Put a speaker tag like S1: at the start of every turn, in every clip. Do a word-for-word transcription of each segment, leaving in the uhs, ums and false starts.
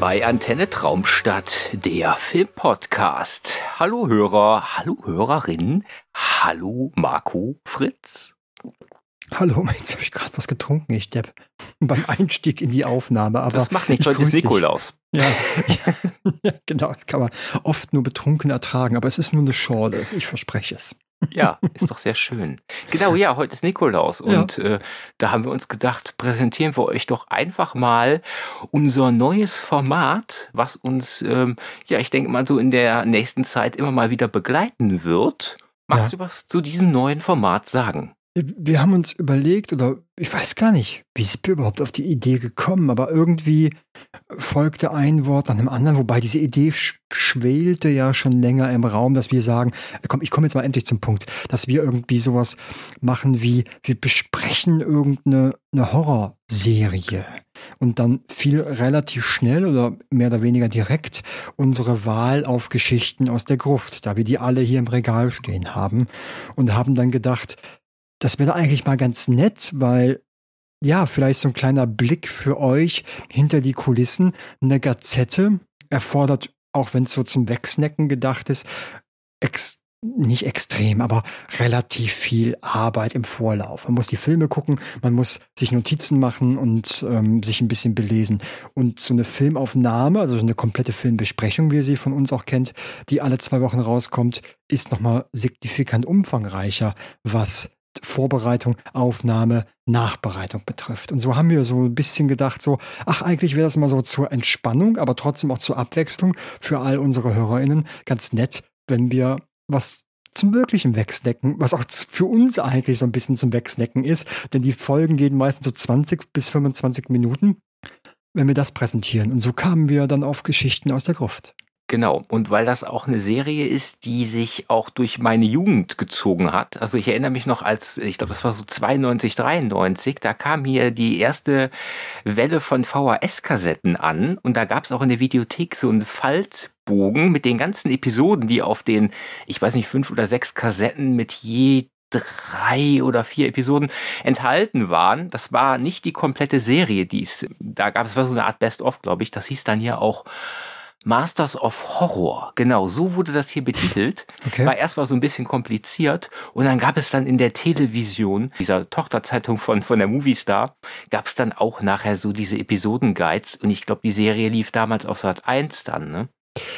S1: bei Antenne Traumstadt, der Filmpodcast. Hallo Hörer, hallo Hörerinnen, hallo Marco Fritz.
S2: Hallo, jetzt habe ich gerade was getrunken, ich Depp, beim Einstieg in die Aufnahme. Aber
S1: das macht nichts, heute ist Nikolaus.
S2: Ja, ja, genau, das kann man oft nur betrunken ertragen, aber es ist nur eine Schorle, ich verspreche es.
S1: Ja, ist doch sehr schön. Genau, ja, heute ist Nikolaus und ja. äh, da haben wir uns gedacht, präsentieren wir euch doch einfach mal unser neues Format, was uns, ähm, ja, ich denke mal so in der nächsten Zeit immer mal wieder begleiten wird. Magst ja. du was zu diesem neuen Format sagen?
S2: Wir haben uns überlegt, oder ich weiß gar nicht, wie sind wir überhaupt auf die Idee gekommen, aber irgendwie folgte ein Wort an dem anderen, wobei diese Idee sch- schwelte ja schon länger im Raum, dass wir sagen, komm, ich komme jetzt mal endlich zum Punkt, dass wir irgendwie sowas machen wie, wir besprechen irgendeine eine Horrorserie und dann viel relativ schnell oder mehr oder weniger direkt unsere Wahl auf Geschichten aus der Gruft, da wir die alle hier im Regal stehen haben und haben dann gedacht, das wäre eigentlich mal ganz nett, weil, ja, vielleicht so ein kleiner Blick für euch hinter die Kulissen. Eine Gazette erfordert, auch wenn es so zum Wegsnacken gedacht ist, ex- nicht extrem, aber relativ viel Arbeit im Vorlauf. Man muss die Filme gucken, man muss sich Notizen machen und ähm, sich ein bisschen belesen. Und so eine Filmaufnahme, also so eine komplette Filmbesprechung, wie ihr sie von uns auch kennt, die alle zwei Wochen rauskommt, ist nochmal signifikant umfangreicher, was Vorbereitung, Aufnahme, Nachbereitung betrifft. Und so haben wir so ein bisschen gedacht, so, ach, eigentlich wäre das mal so zur Entspannung, aber trotzdem auch zur Abwechslung für all unsere HörerInnen ganz nett, wenn wir was zum wirklichen Wegsnacken, was auch für uns eigentlich so ein bisschen zum Wegsnacken ist, denn die Folgen gehen meistens so zwanzig bis fünfundzwanzig Minuten, wenn wir das präsentieren. Und so kamen wir dann auf Geschichten aus der Gruft.
S1: Genau, und weil das auch eine Serie ist, die sich auch durch meine Jugend gezogen hat. Also ich erinnere mich noch als, ich glaube, das war so zweiundneunzig, dreiundneunzig, da kam hier die erste Welle von V H S-Kassetten an und da gab es auch in der Videothek so einen Faltbogen mit den ganzen Episoden, die auf den, ich weiß nicht, fünf oder sechs Kassetten mit je drei oder vier Episoden enthalten waren. Das war nicht die komplette Serie, die es da gab. Es war so eine Art Best-of, glaube ich. Das hieß dann hier auch Masters of Horror, genau, so wurde das hier betitelt. Okay. War erstmal so ein bisschen kompliziert und dann gab es dann in der Television, dieser Tochterzeitung von, von der Movistar, gab es dann auch nachher so diese Episodenguides und ich glaube, die Serie lief damals auf Sat eins dann, ne?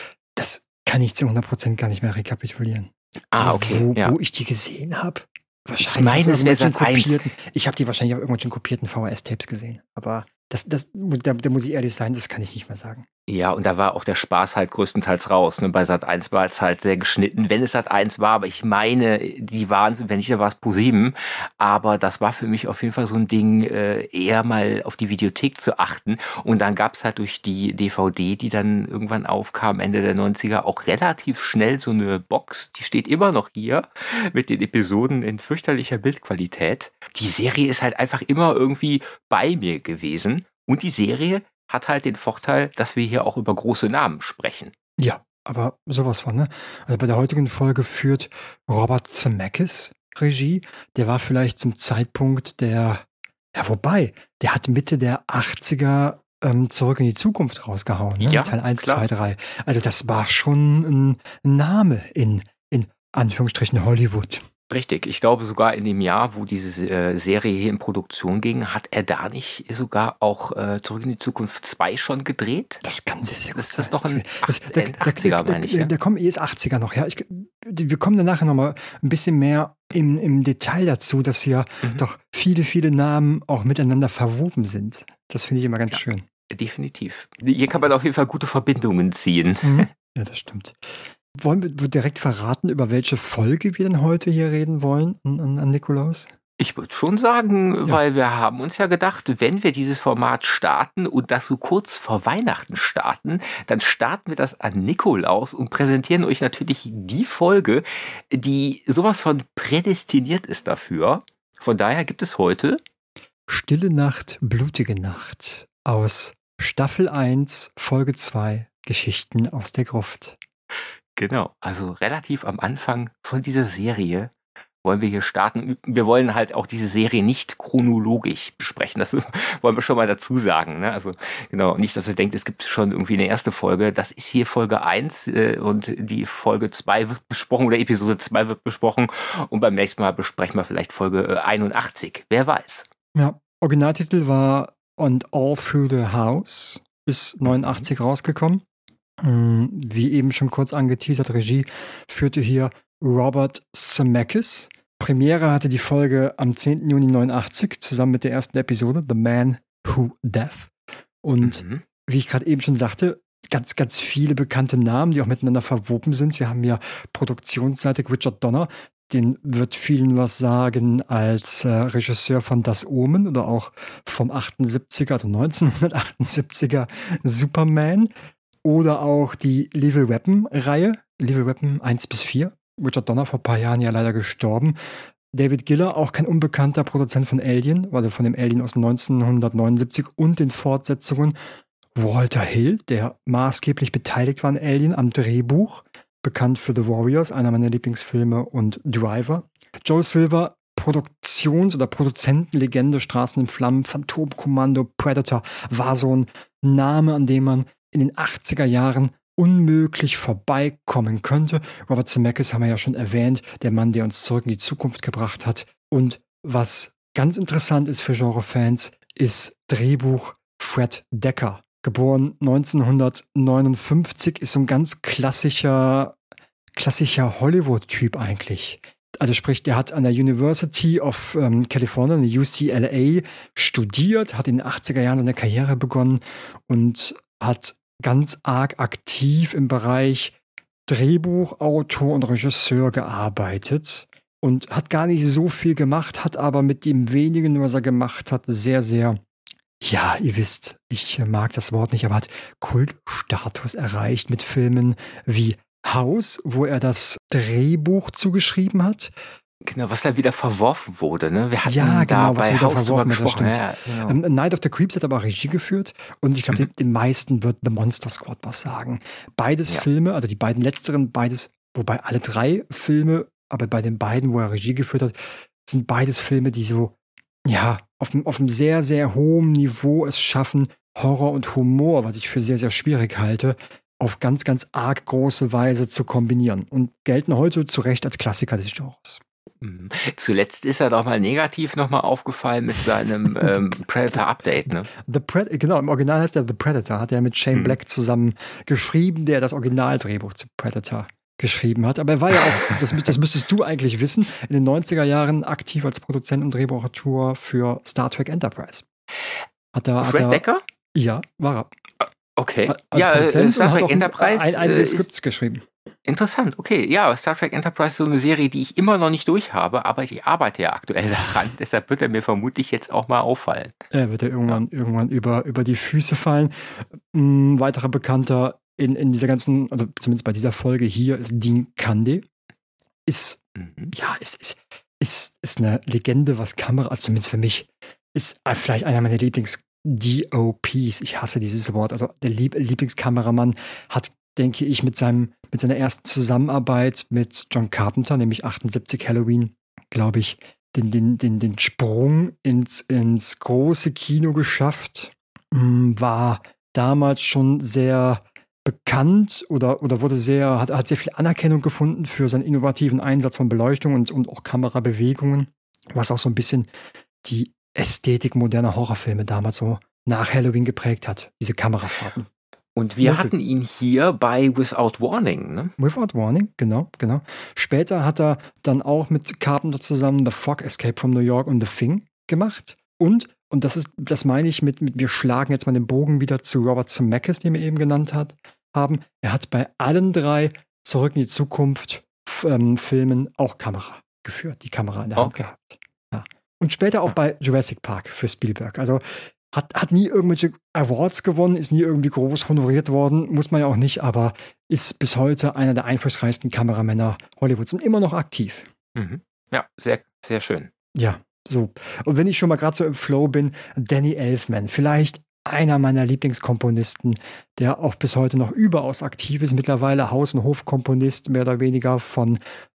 S2: Das kann ich zu hundert Prozent gar nicht mehr rekapitulieren.
S1: Ah, okay.
S2: Wo,
S1: ja.
S2: wo ich die gesehen habe.
S1: Ich meine, es wäre Sat eins.
S2: Ich habe die wahrscheinlich auf irgendwelchen kopierten V H S-Tapes gesehen, aber das, das, da, da muss ich ehrlich sein, das kann ich nicht mehr sagen.
S1: Ja, und da war auch der Spaß halt größtenteils raus. Ne? Bei Sat eins war es halt sehr geschnitten, wenn es Sat eins war, aber ich meine, die waren, wenn nicht, da war es ProSieben. Aber das war für mich auf jeden Fall so ein Ding, äh, eher mal auf die Videothek zu achten. Und dann gab es halt durch die D V D, die dann irgendwann aufkam, Ende der neunziger, auch relativ schnell so eine Box, die steht immer noch hier, mit den Episoden in fürchterlicher Bildqualität. Die Serie ist halt einfach immer irgendwie bei mir gewesen. Und die Serie hat halt den Vorteil, dass wir hier auch über große Namen sprechen.
S2: Ja, aber sowas von, ne? Also bei der heutigen Folge führt Robert Zemeckis Regie. Der war vielleicht zum Zeitpunkt der, ja wobei, der hat Mitte der achtziger ähm, Zurück in die Zukunft rausgehauen, ne?
S1: Ja,
S2: Teil eins,
S1: klar.
S2: zwei, drei. Also das war schon ein, ein Name in, in Anführungsstrichen Hollywood.
S1: Richtig, ich glaube sogar in dem Jahr, wo diese äh, Serie hier in Produktion ging, hat er da nicht sogar auch äh, Zurück in die Zukunft zwei schon gedreht?
S2: Das kann sehr, sehr gut
S1: Ist das
S2: sein.
S1: doch ein
S2: Das-
S1: acht-
S2: der-
S1: End achtziger,
S2: der-
S1: meine ich,
S2: der-
S1: ja?
S2: Der kommt, ist achtziger noch, ja. Ich, wir kommen dann nachher nochmal ein bisschen mehr im, im Detail dazu, dass hier
S1: Mhm.
S2: doch viele, viele Namen auch miteinander verwoben sind. Das finde ich immer ganz
S1: Ja.
S2: schön.
S1: Definitiv. Hier kann man auf jeden Fall gute Verbindungen ziehen.
S2: Mhm. Ja, das stimmt. Wollen wir direkt verraten, über welche Folge wir denn heute hier reden wollen an, an, an Nikolaus?
S1: Ich würde schon sagen,
S2: Ja.
S1: weil wir haben uns ja gedacht, wenn wir dieses Format starten und das so kurz vor Weihnachten starten, dann starten wir das an Nikolaus und präsentieren euch natürlich die Folge, die sowas von prädestiniert ist dafür. Von daher gibt es heute
S2: Stille Nacht, blutige Nacht aus Staffel eins, Folge zwei, Geschichten aus der Gruft.
S1: Genau, also relativ am Anfang von dieser Serie wollen wir hier starten? Wir wollen halt auch diese Serie nicht chronologisch besprechen. Das wollen wir schon mal dazu sagen. Ne? Also genau, nicht, dass ihr denkt, es gibt schon irgendwie eine erste Folge. Das ist hier Folge eins äh, und die Folge zwei wird besprochen oder Episode zwei wird besprochen und beim nächsten Mal besprechen wir vielleicht Folge äh, einundachtzig. Wer weiß.
S2: Ja, Originaltitel war And All Through the House, ist neunundachtzig rausgekommen. Wie eben schon kurz angeteasert, Regie führte hier Robert Zemeckis. Premiere hatte die Folge am zehnten Juni neunundachtzig, zusammen mit der ersten Episode, The Man Who Deaf. Und mhm. wie ich gerade eben schon sagte, ganz, ganz viele bekannte Namen, die auch miteinander verwoben sind. Wir haben ja produktionsseitig Richard Donner, den wird vielen was sagen als äh, Regisseur von Das Omen oder auch vom achtundsiebziger, also neunzehnhundertachtundsiebziger Superman. Oder auch die Lethal Weapon-Reihe, Lethal Weapon eins bis vier. Richard Donner vor ein paar Jahren ja leider gestorben. David Giller, auch kein unbekannter Produzent von Alien, also von dem Alien aus neunzehnhundertneunundsiebzig und den Fortsetzungen. Walter Hill, der maßgeblich beteiligt war an Alien am Drehbuch, bekannt für The Warriors, einer meiner Lieblingsfilme, und Driver. Joe Silver, Produktions- oder Produzentenlegende, Straßen in Flammen, Phantomkommando, Predator, war so ein Name, an dem man in den achtziger Jahren unmöglich vorbeikommen könnte. Robert Zemeckis haben wir ja schon erwähnt, der Mann, der uns zurück in die Zukunft gebracht hat. Und was ganz interessant ist für Genrefans, ist Drehbuch Fred Decker. Geboren neunzehnhundertneunundfünfzig, ist so ein ganz klassischer, klassischer Hollywood-Typ eigentlich. Also sprich, der hat an der University of ähm, California, der U C L A, studiert, hat in den achtziger Jahren seine Karriere begonnen und hat ganz arg aktiv im Bereich Drehbuchautor und Regisseur gearbeitet und hat gar nicht so viel gemacht, hat aber mit dem wenigen, was er gemacht hat, sehr, sehr, ja, ihr wisst, ich mag das Wort nicht, aber hat Kultstatus erreicht mit Filmen wie House, wo er das Drehbuch zugeschrieben hat.
S1: Genau, was dann wieder verworfen wurde, ne? Wir hatten
S2: ja,
S1: da
S2: genau, was
S1: bei
S2: wieder
S1: House drüber
S2: verworfen wird, das
S1: gesprochen.
S2: stimmt.
S1: Ja, genau.
S2: Ähm, Night of the Creeps hat aber auch Regie geführt und ich glaube,
S1: Mhm.
S2: den, den meisten wird The Monster Squad was sagen. Beides
S1: Ja.
S2: Filme, also die beiden letzteren, beides, wobei alle drei Filme, aber bei den beiden, wo er Regie geführt hat, sind beides Filme, die so, ja, auf einem, auf einem sehr, sehr hohen Niveau es schaffen, Horror und Humor, was ich für sehr, sehr schwierig halte, auf ganz, ganz arg große Weise zu kombinieren und gelten heute zu Recht als Klassiker des Genres.
S1: Mhm. Zuletzt ist er doch mal negativ nochmal aufgefallen mit seinem ähm, Predator-Update, ne?
S2: The Pred- genau, im Original heißt er The Predator, hat er mit Shane
S1: Mhm.
S2: Black zusammen geschrieben, der das Originaldrehbuch zu Predator geschrieben hat. Aber er war ja auch, das, mü- das müsstest du eigentlich wissen, in den neunziger Jahren aktiv als Produzent und Drehbuchautor für Star Trek Enterprise. Hat er, hat
S1: Fred
S2: er,
S1: Decker?
S2: Ja, war er.
S1: Okay.
S2: Als
S1: Ja, äh,
S2: Produzent
S1: Star
S2: und hat
S1: Trek
S2: auch ein,
S1: Enterprise
S2: ein, einige
S1: äh, ist
S2: Skripts geschrieben.
S1: interessant. Okay, ja, Star Trek Enterprise ist so eine Serie, die ich immer noch nicht durch habe, aber ich arbeite ja aktuell daran. Deshalb wird er mir vermutlich jetzt auch mal auffallen.
S2: Er wird er irgendwann, irgendwann über, über die Füße fallen. Ein weiterer Bekannter in, in dieser ganzen, also zumindest bei dieser Folge hier, ist Dean Cundey. Ist,
S1: Mhm.
S2: ja, ist, ist, ist, ist eine Legende, was Kamera, also zumindest für mich, ist vielleicht einer meiner Lieblings-D O Ps. Ich hasse dieses Wort. Also der Lieb Lieblingskameramann hat, denke ich, mit seinem, mit seiner ersten Zusammenarbeit mit John Carpenter, nämlich achtundsiebzig Halloween, glaube ich, den, den, den, den Sprung ins, ins große Kino geschafft. Mm, War damals schon sehr bekannt oder, oder wurde sehr, hat, hat sehr viel Anerkennung gefunden für seinen innovativen Einsatz von Beleuchtung und, und auch Kamerabewegungen, was auch so ein bisschen die Ästhetik moderner Horrorfilme damals so nach Halloween geprägt hat, diese Kamerafahrten.
S1: Und wir
S2: Ja,
S1: hatten ihn hier bei Without Warning, ne?
S2: Without Warning, genau, genau. Später hat er dann auch mit Carpenter zusammen The Fog, Escape from New York und The Thing gemacht. Und, und das ist, das meine ich mit, mit, wir schlagen jetzt mal den Bogen wieder zu Robert Zemeckis, den wir eben genannt hat, haben. Er hat bei allen drei Zurück in die Zukunft f- ähm, Filmen auch Kamera geführt, die Kamera in der Hand
S1: Okay.
S2: gehabt. Ja. Und später auch bei Jurassic Park für Spielberg. Also hat, hat nie irgendwelche Awards gewonnen, ist nie irgendwie groß honoriert worden, muss man ja auch nicht, aber ist bis heute einer der einflussreichsten Kameramänner Hollywoods und immer noch aktiv.
S1: Mhm. Ja, sehr, sehr schön.
S2: Ja, so. Und wenn ich schon mal gerade so im Flow bin, Danny Elfman, vielleicht einer meiner Lieblingskomponisten, der auch bis heute noch überaus aktiv ist, mittlerweile Haus- und Hofkomponist, mehr oder weniger von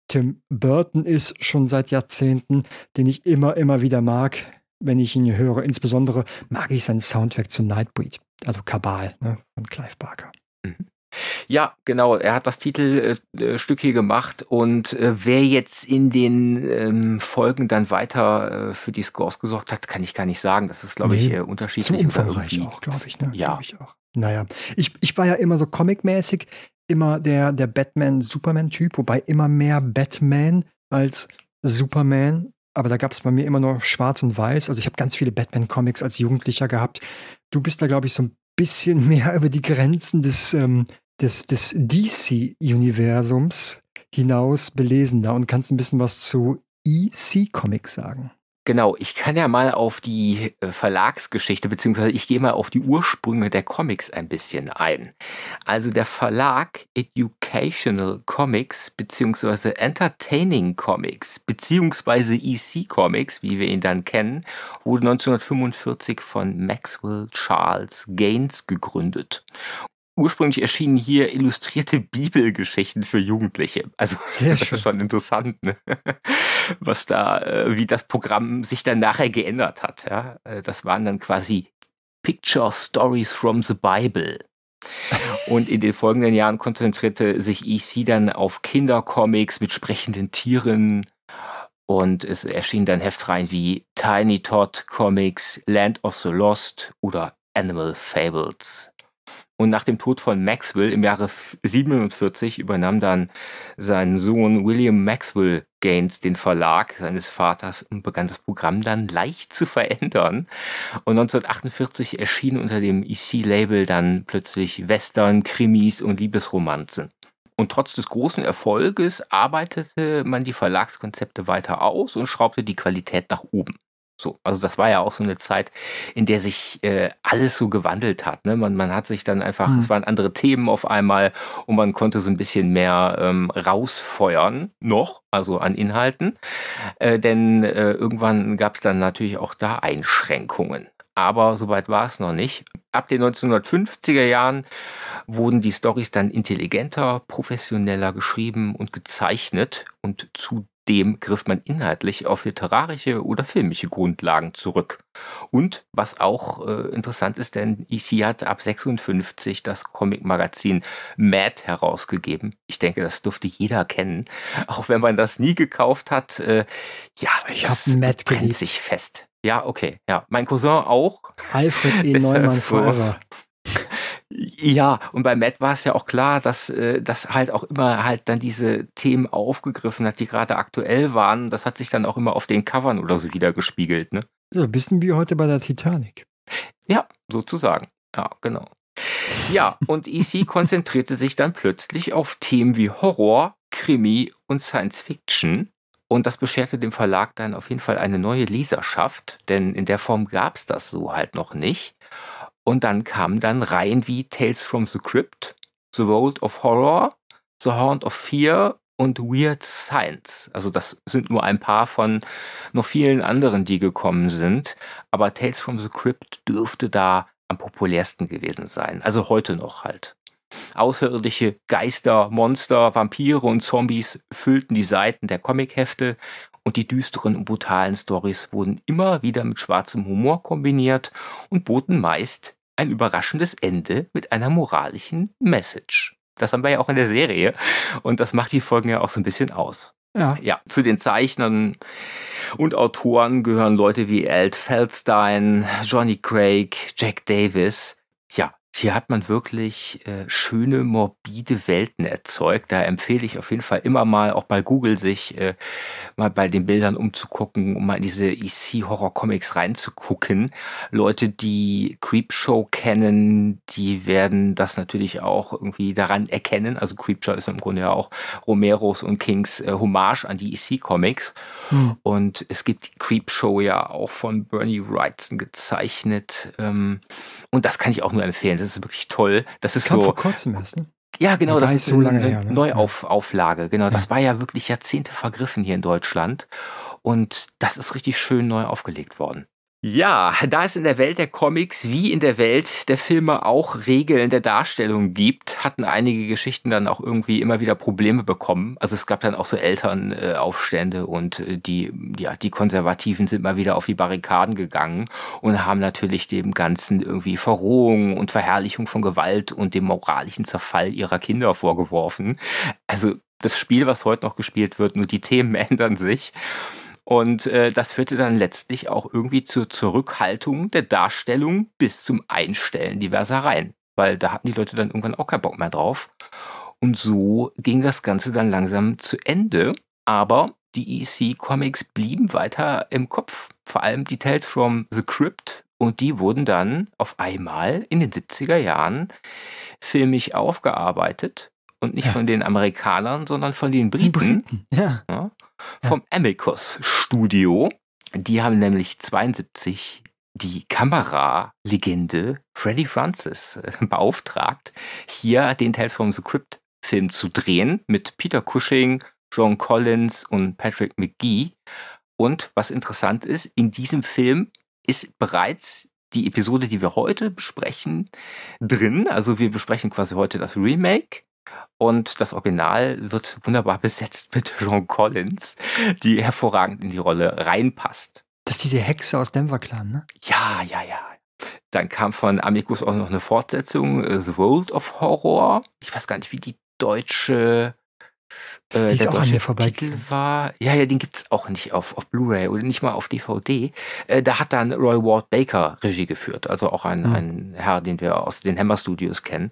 S2: Tim Burton ist, schon seit Jahrzehnten, den ich immer, immer wieder mag, wenn ich ihn höre. Insbesondere mag ich seinen Soundtrack zu Nightbreed, also Kabal, ne, von Clive Barker.
S1: Mhm. Ja, genau. Er hat das Titelstück hier gemacht und äh, wer jetzt in den ähm, Folgen dann weiter äh, für die Scores gesorgt hat, kann ich gar nicht sagen. Das ist, glaube nee, ich, äh, unterschiedlich.
S2: Zu umfangreich auch, glaube ich. Ne?
S1: Ja.
S2: Glaub ich auch. Naja, ich, ich war ja immer so comic-mäßig, immer der, der Batman-Superman-Typ, wobei immer mehr Batman als Superman. Aber da gab es bei mir immer noch schwarz und weiß. Also ich habe ganz viele Batman-Comics als Jugendlicher gehabt. Du bist da, glaube ich, so ein bisschen mehr über die Grenzen des, ähm, des, des D C-Universums hinaus belesender und kannst ein bisschen was zu E C-Comics sagen.
S1: Genau, ich kann ja mal auf die äh, Verlagsgeschichte, beziehungsweise ich gehe mal auf die Ursprünge der Comics ein bisschen ein. Also der Verlag Educational Comics, beziehungsweise Entertaining Comics, beziehungsweise E C Comics, wie wir ihn dann kennen, wurde neunzehnhundertfünfundvierzig von Maxwell Charles Gaines gegründet. Ursprünglich erschienen hier illustrierte Bibelgeschichten für Jugendliche. Also
S2: Sehr
S1: das
S2: schön.
S1: ist schon interessant, ne? Was da, äh, wie das Programm sich dann nachher geändert hat. Ja? Das waren dann quasi Picture Stories from the Bible. Und in den folgenden Jahren konzentrierte sich E C dann auf Kindercomics mit sprechenden Tieren. Und es erschienen dann Heftreihen wie Tiny Todd Comics, Land of the Lost oder Animal Fables. Und nach dem Tod von Maxwell im Jahre siebenundvierzig übernahm dann sein Sohn William Maxwell Gaines den Verlag seines Vaters und begann das Programm dann leicht zu verändern. Und neunzehnhundertachtundvierzig erschienen unter dem E C-Label dann plötzlich Western, Krimis und Liebesromanzen. Und trotz des großen Erfolges arbeitete man die Verlagskonzepte weiter aus und schraubte die Qualität nach oben. So, also das war ja auch so eine Zeit, in der sich äh, alles so gewandelt hat. Ne? Man, man hat sich dann einfach, mhm. es waren andere Themen auf einmal und man konnte so ein bisschen mehr ähm, rausfeuern noch, also an Inhalten. Äh, denn äh, irgendwann gab es dann natürlich auch da Einschränkungen. Aber soweit war es noch nicht. Ab den neunzehnhundertfünfziger Jahren wurden die Storys dann intelligenter, professioneller geschrieben und gezeichnet und zu Dem griff man inhaltlich auf literarische oder filmische Grundlagen zurück. Und was auch äh, interessant ist, denn E C hat ab sechsundfünfzig das Comic-Magazin Mad herausgegeben. Ich denke, das dürfte jeder kennen, auch wenn man das nie gekauft hat. Äh, ja,
S2: ich habe Mad
S1: brennt sich fest. Ja, okay. Ja, mein Cousin auch.
S2: Alfred E. Neumann forever.
S1: Ja, und bei Matt war es ja auch klar, dass äh, das halt auch immer halt dann diese Themen aufgegriffen hat, die gerade aktuell waren. Das hat sich dann auch immer auf den Covern oder so wieder gespiegelt, ne?
S2: So ein bisschen wie heute bei der Titanic.
S1: Ja, sozusagen. Ja, genau. Ja, und E C konzentrierte sich dann plötzlich auf Themen wie Horror, Krimi und Science Fiction. Und das bescherte dem Verlag dann auf jeden Fall eine neue Leserschaft, denn in der Form gab es das so halt noch nicht. Und dann kamen dann Reihen wie Tales from the Crypt, The World of Horror, The Haunt of Fear und Weird Science. Also das sind nur ein paar von noch vielen anderen, die gekommen sind. Aber Tales from the Crypt dürfte da am populärsten gewesen sein. Also heute noch halt. Außerirdische Geister, Monster, Vampire und Zombies füllten die Seiten der Comichefte und die düsteren und brutalen Storys wurden immer wieder mit schwarzem Humor kombiniert und boten meist ein überraschendes Ende mit einer moralischen Message. Das haben wir ja auch in der Serie und das macht die Folgen ja auch so ein bisschen aus.
S2: Ja.
S1: Ja, zu den Zeichnern und Autoren gehören Leute wie Alt Feldstein, Johnny Craig, Jack Davis. Ja, hier hat man wirklich äh, schöne, morbide Welten erzeugt. Da empfehle ich auf jeden Fall immer mal, auch bei Google sich äh, mal bei den Bildern umzugucken, um mal in diese E C-Horror-Comics reinzugucken. Leute, die Creepshow kennen, die werden das natürlich auch irgendwie daran erkennen. Also Creepshow ist im Grunde ja auch Romeros und Kings äh, Hommage an die E C-Comics. Hm. Und es gibt Creepshow ja auch von Bernie Wrightson gezeichnet. Ähm, und das kann ich auch nur empfehlen. Das ist wirklich toll. Das ist
S2: Kam
S1: so.
S2: vor kurzem erst, ne?
S1: Ja, genau, das ist
S2: so lange
S1: eine
S2: her, ne?
S1: Neuauflage. Genau, das
S2: Ja.
S1: war ja wirklich Jahrzehnte vergriffen hier in Deutschland. Und das ist richtig schön neu aufgelegt worden. Ja, da es in der Welt der Comics wie in der Welt der Filme auch Regeln der Darstellung gibt, hatten einige Geschichten dann auch irgendwie immer wieder Probleme bekommen. Also es gab dann auch so Elternaufstände und äh, die, ja, die Konservativen sind mal wieder auf die Barrikaden gegangen und haben natürlich dem Ganzen irgendwie Verrohung und Verherrlichung von Gewalt und dem moralischen Zerfall ihrer Kinder vorgeworfen. Also das Spiel, was heute noch gespielt wird, nur die Themen ändern sich. Und äh, das führte dann letztlich auch irgendwie zur Zurückhaltung der Darstellung bis zum Einstellen diverser Reihen. Weil da hatten die Leute dann irgendwann auch keinen Bock mehr drauf. Und so ging das Ganze dann langsam zu Ende. Aber die E C Comics blieben weiter im Kopf. Vor allem die Tales from the Crypt. Und die wurden dann auf einmal in den siebziger Jahren filmisch aufgearbeitet. Und nicht
S2: Ja.
S1: von den Amerikanern, sondern von den
S2: Die
S1: Briten.
S2: Briten, ja.
S1: Ja, vom Amicus Studio. Die haben nämlich zweiundsiebzig die Kameralegende Freddie Francis äh, beauftragt, hier den Tales from the Crypt Film zu drehen mit Peter Cushing, John Collins und Patrick McGee. Und was interessant ist, in diesem Film ist bereits die Episode, die wir heute besprechen, drin. Also wir besprechen quasi heute das Remake. Und das Original wird wunderbar besetzt mit John Collins, die hervorragend in die Rolle reinpasst.
S2: Das ist diese Hexe aus Denver Clan, ne?
S1: Ja, ja, ja. Dann kam von Amicus auch noch eine Fortsetzung, äh, The World of Horror. Ich weiß gar nicht, wie die deutsche, äh,
S2: Die ist
S1: der
S2: auch an
S1: deutsche
S2: mir vorbei.
S1: Titel war. Ja, ja, den gibt's auch nicht auf, auf Blu-ray oder nicht mal auf D V D. Äh, da hat dann Roy Ward Baker Regie geführt, also auch ein,
S2: Hm.
S1: ein Herr, den wir aus den Hammer Studios kennen.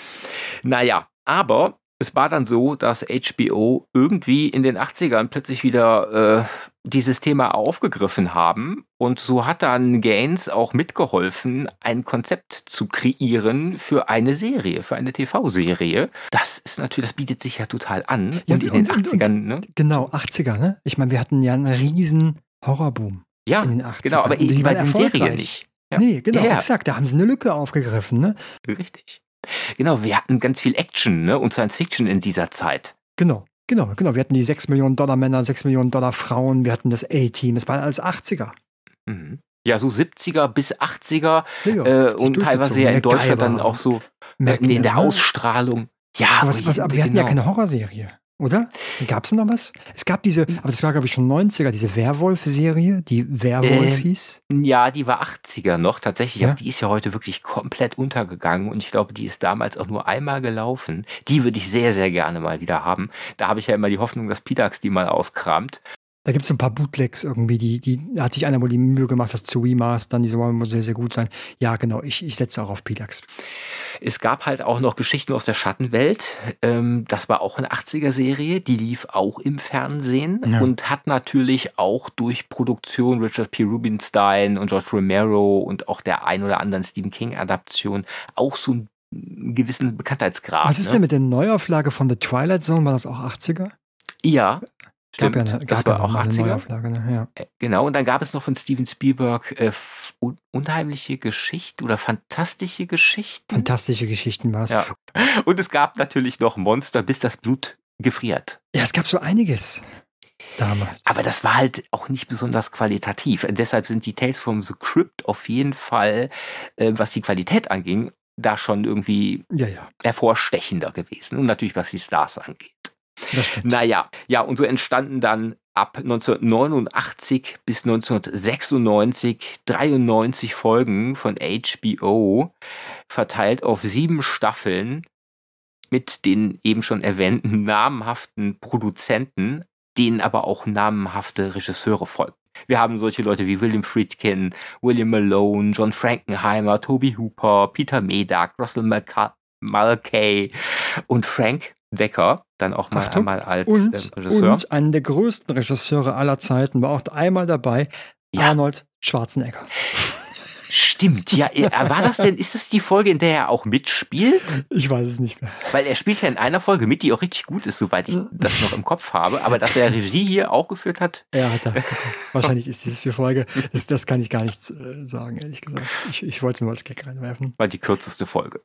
S1: Naja, aber es war dann so, dass H B O irgendwie in den achtzigern plötzlich wieder äh, dieses Thema aufgegriffen haben. Und so hat dann Gaines auch mitgeholfen, ein Konzept zu kreieren für eine Serie, für eine T V-Serie. Das ist natürlich, das bietet sich ja total an.
S2: Ja,
S1: und in
S2: und-
S1: den
S2: und-
S1: achtzigern, ne?
S2: Genau, achtziger, ne? Ich meine, wir hatten ja einen riesen Horrorboom
S1: Ja,
S2: in den achtzigern.
S1: genau, aber
S2: Und die
S1: eben bei
S2: waren
S1: den Serien
S2: erfolgreich.
S1: nicht. Ja.
S2: Nee, genau,
S1: Ja, ja.
S2: exakt. Da haben sie eine Lücke aufgegriffen, ne?
S1: Richtig. Genau, wir hatten ganz viel Action, ne? Und Science Fiction in dieser Zeit.
S2: Genau, genau, genau. Wir hatten die sechs Millionen Dollar Männer, sechs Millionen Dollar Frauen, wir hatten das A-Team, das waren alles achtziger.
S1: Mhm. Ja, so siebziger bis achtziger
S2: Ja, ja,
S1: äh,
S2: hat sich
S1: und teilweise
S2: durchgezogen.
S1: ja in Deutschland
S2: MacGyver,
S1: dann auch so äh,
S2: MacGyver,
S1: in der
S2: ne?
S1: Ausstrahlung. Ja,
S2: Aber, was,
S1: oh
S2: was,
S1: je,
S2: aber wir hatten ja
S1: genau.
S2: keine Horrorserie, oder? Gab es noch was? Es gab diese, aber das war glaube ich schon neunziger, diese Werwolf-Serie, die Werwolf
S1: Ähm,
S2: hieß.
S1: Ja, die war achtziger noch tatsächlich,
S2: Ja?
S1: aber die ist ja heute wirklich komplett untergegangen und ich glaube, die ist damals auch nur einmal gelaufen. Die würde ich sehr, sehr gerne mal wieder haben. Da habe ich ja immer die Hoffnung, dass Pidax die mal auskramt.
S2: Da gibt es ein paar Bootlegs irgendwie, die, die da hat sich einer wohl die Mühe gemacht, das zu remastern, die sollen wohl sehr, sehr gut sein. Ja, genau, ich, ich setze auch auf Pidax.
S1: Es gab halt auch noch Geschichten aus der Schattenwelt. Ähm, das war auch eine achtziger-Serie, die lief auch im Fernsehen
S2: Ja.
S1: und hat natürlich auch durch Produktion Richard P. Rubinstein und George Romero und auch der ein oder anderen Stephen King-Adaption auch so einen gewissen Bekanntheitsgrad.
S2: Was ist
S1: ne?
S2: denn mit der Neuauflage von The Twilight Zone? War das auch achtziger?
S1: Ja,
S2: Gab
S1: stimmt.
S2: ja eine,
S1: das
S2: gab
S1: war
S2: ja noch
S1: auch
S2: mal eine
S1: achtziger.
S2: Neuauflage, ne? Ja.
S1: Äh, Genau, und dann gab es noch von Steven Spielberg äh, f- un unheimliche Geschichten oder fantastische Geschichten.
S2: Fantastische Geschichten war es.
S1: Ja. Und es gab natürlich noch Monster, bis das Blut gefriert.
S2: Ja, es gab so einiges damals.
S1: Aber das war halt auch nicht besonders qualitativ. Deshalb sind die Tales from the Crypt auf jeden Fall, äh, was die Qualität anging, da schon irgendwie
S2: ja, ja,
S1: hervorstechender gewesen. Und natürlich, was die Stars angeht.
S2: das stimmt.
S1: Naja, ja, und so entstanden dann ab neunzehnhundertneunundachtzig bis neunzehnhundertsechsundneunzig dreiundneunzig Folgen von H B O, verteilt auf sieben Staffeln mit den eben schon erwähnten namhaften Produzenten, denen aber auch namhafte Regisseure folgen. Wir haben solche Leute wie William Friedkin, William Malone, John Frankenheimer, Toby Hooper, Peter Medak, Russell Mulca- Mulcahy und Frank Decker, dann auch mal
S2: Achtung,
S1: einmal als
S2: Und,
S1: ähm, Regisseur.
S2: und einen der größten Regisseure aller Zeiten war auch einmal dabei,
S1: Ja.
S2: Arnold Schwarzenegger.
S1: Stimmt, ja. äh, War das denn, ist das die Folge, in der er auch mitspielt?
S2: Ich weiß es nicht mehr.
S1: Weil er spielt ja in einer Folge mit, die auch richtig gut ist, soweit ich das noch im Kopf habe. Aber dass er Regie hier auch geführt hat,
S2: Ja, hat er. Hat er. Wahrscheinlich ist dieses die Folge. Das, das kann ich gar nicht äh, sagen, ehrlich gesagt. Ich, ich wollte es nur als Gag reinwerfen.
S1: war die kürzeste Folge.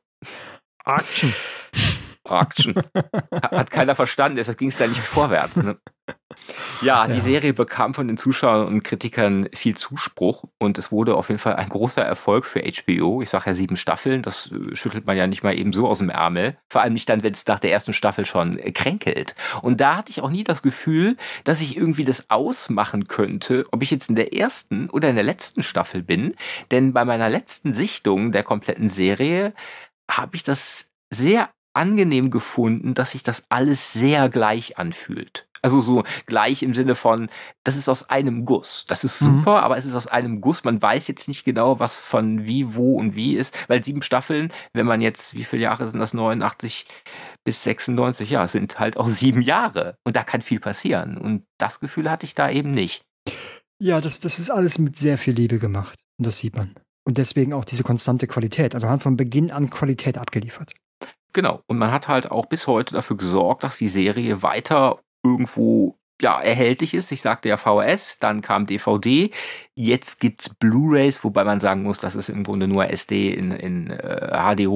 S2: Action.
S1: Action. Hat keiner verstanden, deshalb ging es da nicht vorwärts. Ne? Ja, die
S2: Ja.
S1: Serie bekam von den Zuschauern und Kritikern viel Zuspruch und es wurde auf jeden Fall ein großer Erfolg für H B O. Ich sage ja sieben Staffeln, das äh, schüttelt man ja nicht mal eben so aus dem Ärmel. Vor allem nicht dann, wenn es nach der ersten Staffel schon äh, kränkelt. Und da hatte ich auch nie das Gefühl, dass ich irgendwie das ausmachen könnte, ob ich jetzt in der ersten oder in der letzten Staffel bin. Denn bei meiner letzten Sichtung der kompletten Serie habe ich das sehr angenehm gefunden, dass sich das alles sehr gleich anfühlt. Also so gleich im Sinne von, das ist aus einem Guss. Das ist
S2: Mhm.
S1: super, aber es ist aus einem Guss. Man weiß jetzt nicht genau, was von wie, wo und wie ist, weil sieben Staffeln, wenn man jetzt, wie viele Jahre sind das? neunundachtzig bis sechsundneunzig, ja, sind halt auch sieben Jahre. Und da kann viel passieren. Und das Gefühl hatte ich da eben nicht.
S2: Ja, das, das ist alles mit sehr viel Liebe gemacht. Und das sieht man. Und deswegen auch diese konstante Qualität. Also hat von Beginn an Qualität abgeliefert.
S1: Genau. Und man hat halt auch bis heute dafür gesorgt, dass die Serie weiter irgendwo ja, erhältlich ist. Ich sagte ja V H S, dann kam D V D. Jetzt gibt's Blu-Rays, wobei man sagen muss, das ist im Grunde nur S D in, in äh, H D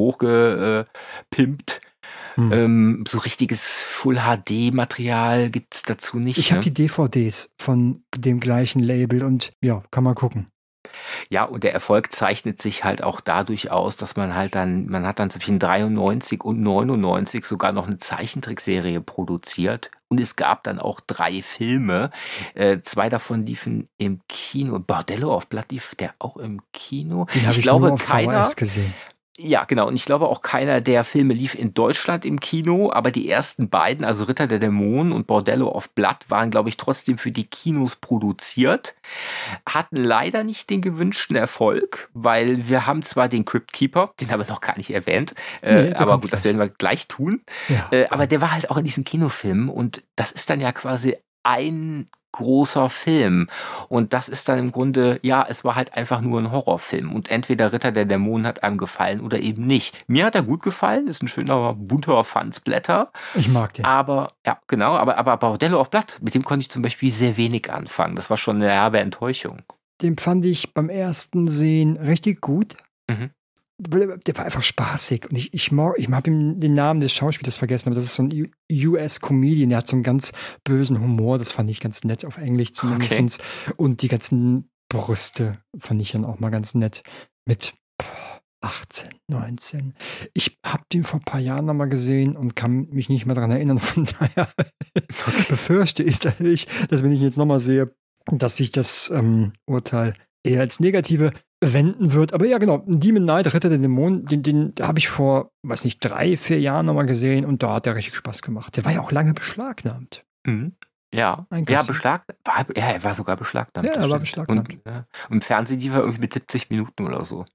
S1: hochgepimpt.
S2: Hm.
S1: Ähm, so richtiges Full-H D-Material gibt's dazu nicht.
S2: Ich habe
S1: ne?
S2: die D V Ds von dem gleichen Label und ja, kann man gucken.
S1: Ja, und der Erfolg zeichnet sich halt auch dadurch aus, dass man halt dann, man hat dann zwischen dreiundneunzig und neunundneunzig sogar noch eine Zeichentrickserie produziert. Und es gab dann auch drei Filme. Äh, zwei davon liefen im Kino. Bordello auf Blatt lief der auch im Kino.
S2: Den habe ich,
S1: ich glaube,
S2: nur auf
S1: keiner.
S2: V H S gesehen.
S1: Ja, genau. Und ich glaube auch keiner der Filme lief in Deutschland im Kino, aber die ersten beiden, also Ritter der Dämonen und Bordello of Blood, waren, glaube ich, trotzdem für die Kinos produziert, hatten leider nicht den gewünschten Erfolg, weil wir haben zwar den Crypt Keeper, den haben wir noch gar nicht erwähnt,
S2: Nee,
S1: äh,
S2: der
S1: aber
S2: kommt
S1: gut, das
S2: gleich.
S1: werden wir gleich tun.
S2: Ja,
S1: Äh, aber der war halt auch in diesen Kinofilmen und das ist dann ja quasi ein großer Film. Und das ist dann im Grunde, ja, es war halt einfach nur ein Horrorfilm. Und entweder Ritter der Dämonen hat einem gefallen oder eben nicht. Mir hat er gut gefallen, ist ein schöner, bunter Fansblätter.
S2: ich mag den.
S1: Aber, ja, genau, aber, aber Bordello auf Blatt, mit dem konnte ich zum Beispiel sehr wenig anfangen. Das war schon eine herbe Enttäuschung.
S2: Den fand ich beim ersten Sehen richtig gut.
S1: Mhm.
S2: Der war einfach spaßig. Und ich, ich, mag- ich habe den Namen des Schauspielers vergessen, aber das ist so ein U S-Comedian, der hat so einen ganz bösen Humor. Das fand ich ganz nett, auf Englisch zumindest. Und die ganzen Brüste fand ich dann auch mal ganz nett. Mit boah, achtzehn, neunzehn. Ich habe den vor ein paar Jahren noch mal gesehen und kann mich nicht mehr daran erinnern. Von daher befürchte ich, dass ich, dass wenn ich ihn jetzt noch mal sehe, dass sich das ähm, Urteil eher als negative wenden wird. Aber ja, genau, Demon Knight, Ritter der Dämonen, den, den habe ich vor, weiß nicht, drei, vier Jahren noch mal gesehen und da hat der richtig Spaß gemacht. Der war ja auch lange beschlagnahmt.
S1: Mhm. Ja,
S2: Eigentlich.
S1: ja, beschlagnahmt. War, ja, er war sogar beschlagnahmt.
S2: Ja,
S1: das
S2: er war
S1: stimmt.
S2: beschlagnahmt.
S1: Und, ja, und im Fernsehen die war irgendwie mit siebzig Minuten oder so.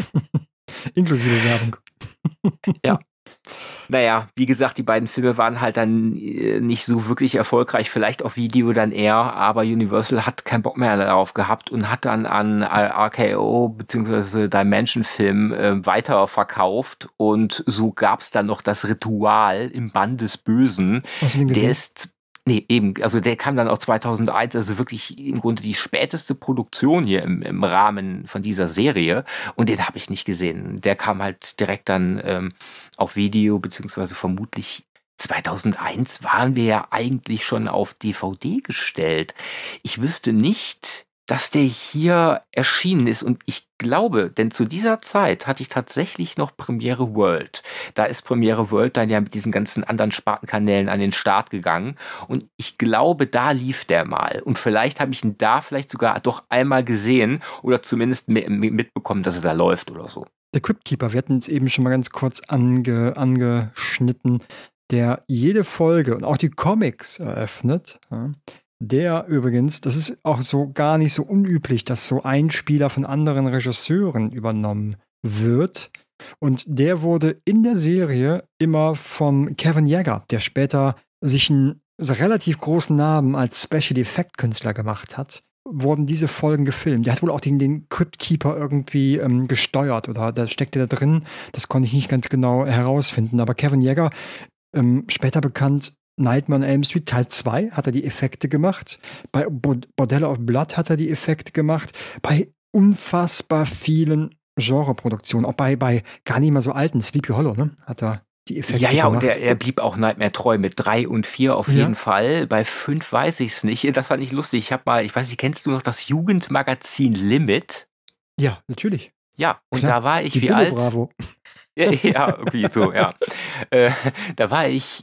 S2: Inklusive Werbung.
S1: Ja. Naja, wie gesagt, die beiden Filme waren halt dann äh, nicht so wirklich erfolgreich, vielleicht auf Video dann eher, aber Universal hat keinen Bock mehr darauf gehabt und hat dann an R K O bzw. Dimension Film äh, weiterverkauft und so gab es dann noch das Ritual im Band des Bösen.
S2: Hast du den gesehen?
S1: Der ist, nee, eben, also der kam dann auch zweitausendeins, also wirklich im Grunde die späteste Produktion hier im, im Rahmen von dieser Serie und den habe ich nicht gesehen. Der kam halt direkt dann ähm, auf Video, beziehungsweise vermutlich zweitausendeins waren wir ja eigentlich schon auf D V D gestellt. Ich wüsste nicht, dass der hier erschienen ist und ich glaube, denn zu dieser Zeit hatte ich tatsächlich noch Premiere World. Da ist Premiere World dann ja mit diesen ganzen anderen Spartenkanälen an den Start gegangen und ich glaube, da lief der mal und vielleicht habe ich ihn da vielleicht sogar doch einmal gesehen oder zumindest mitbekommen, dass er da läuft oder so.
S2: Der Crypt Keeper, wir hatten es eben schon mal ganz kurz ange, angeschnitten, der jede Folge und auch die Comics eröffnet. Ja. Der übrigens, das ist auch so gar nicht so unüblich, dass so ein Spieler von anderen Regisseuren übernommen wird. Und der wurde in der Serie immer von Kevin Yagher, der später sich einen relativ großen Namen als Special Effect Künstler gemacht hat, wurden diese Folgen gefilmt. Der hat wohl auch den, den Crypt Keeper irgendwie ähm, gesteuert oder da steckte da drin. Das konnte ich nicht ganz genau herausfinden. Aber Kevin Yagher, ähm, später bekannt, Nightmare on Elm Street Teil zwei hat er die Effekte gemacht. Bei Bordello of Blood hat er die Effekte gemacht. Bei unfassbar vielen Genreproduktionen, auch bei, bei gar nicht mal so alten Sleepy Hollow, ne, hat er die Effekte
S1: Ja, ja, und
S2: gemacht.
S1: er, er blieb auch Nightmare treu mit drei und vier auf
S2: Ja.
S1: jeden Fall. Bei fünf weiß ich es nicht. Das fand ich lustig. Ich habe mal, ich weiß nicht, kennst du noch das Jugendmagazin Limit?
S2: Ja, natürlich.
S1: Ja, und
S2: Klar.
S1: da war ich
S2: Die
S1: wie
S2: Billo
S1: alt?
S2: Bravo.
S1: Ja, ja, irgendwie so, ja. Äh, da war ich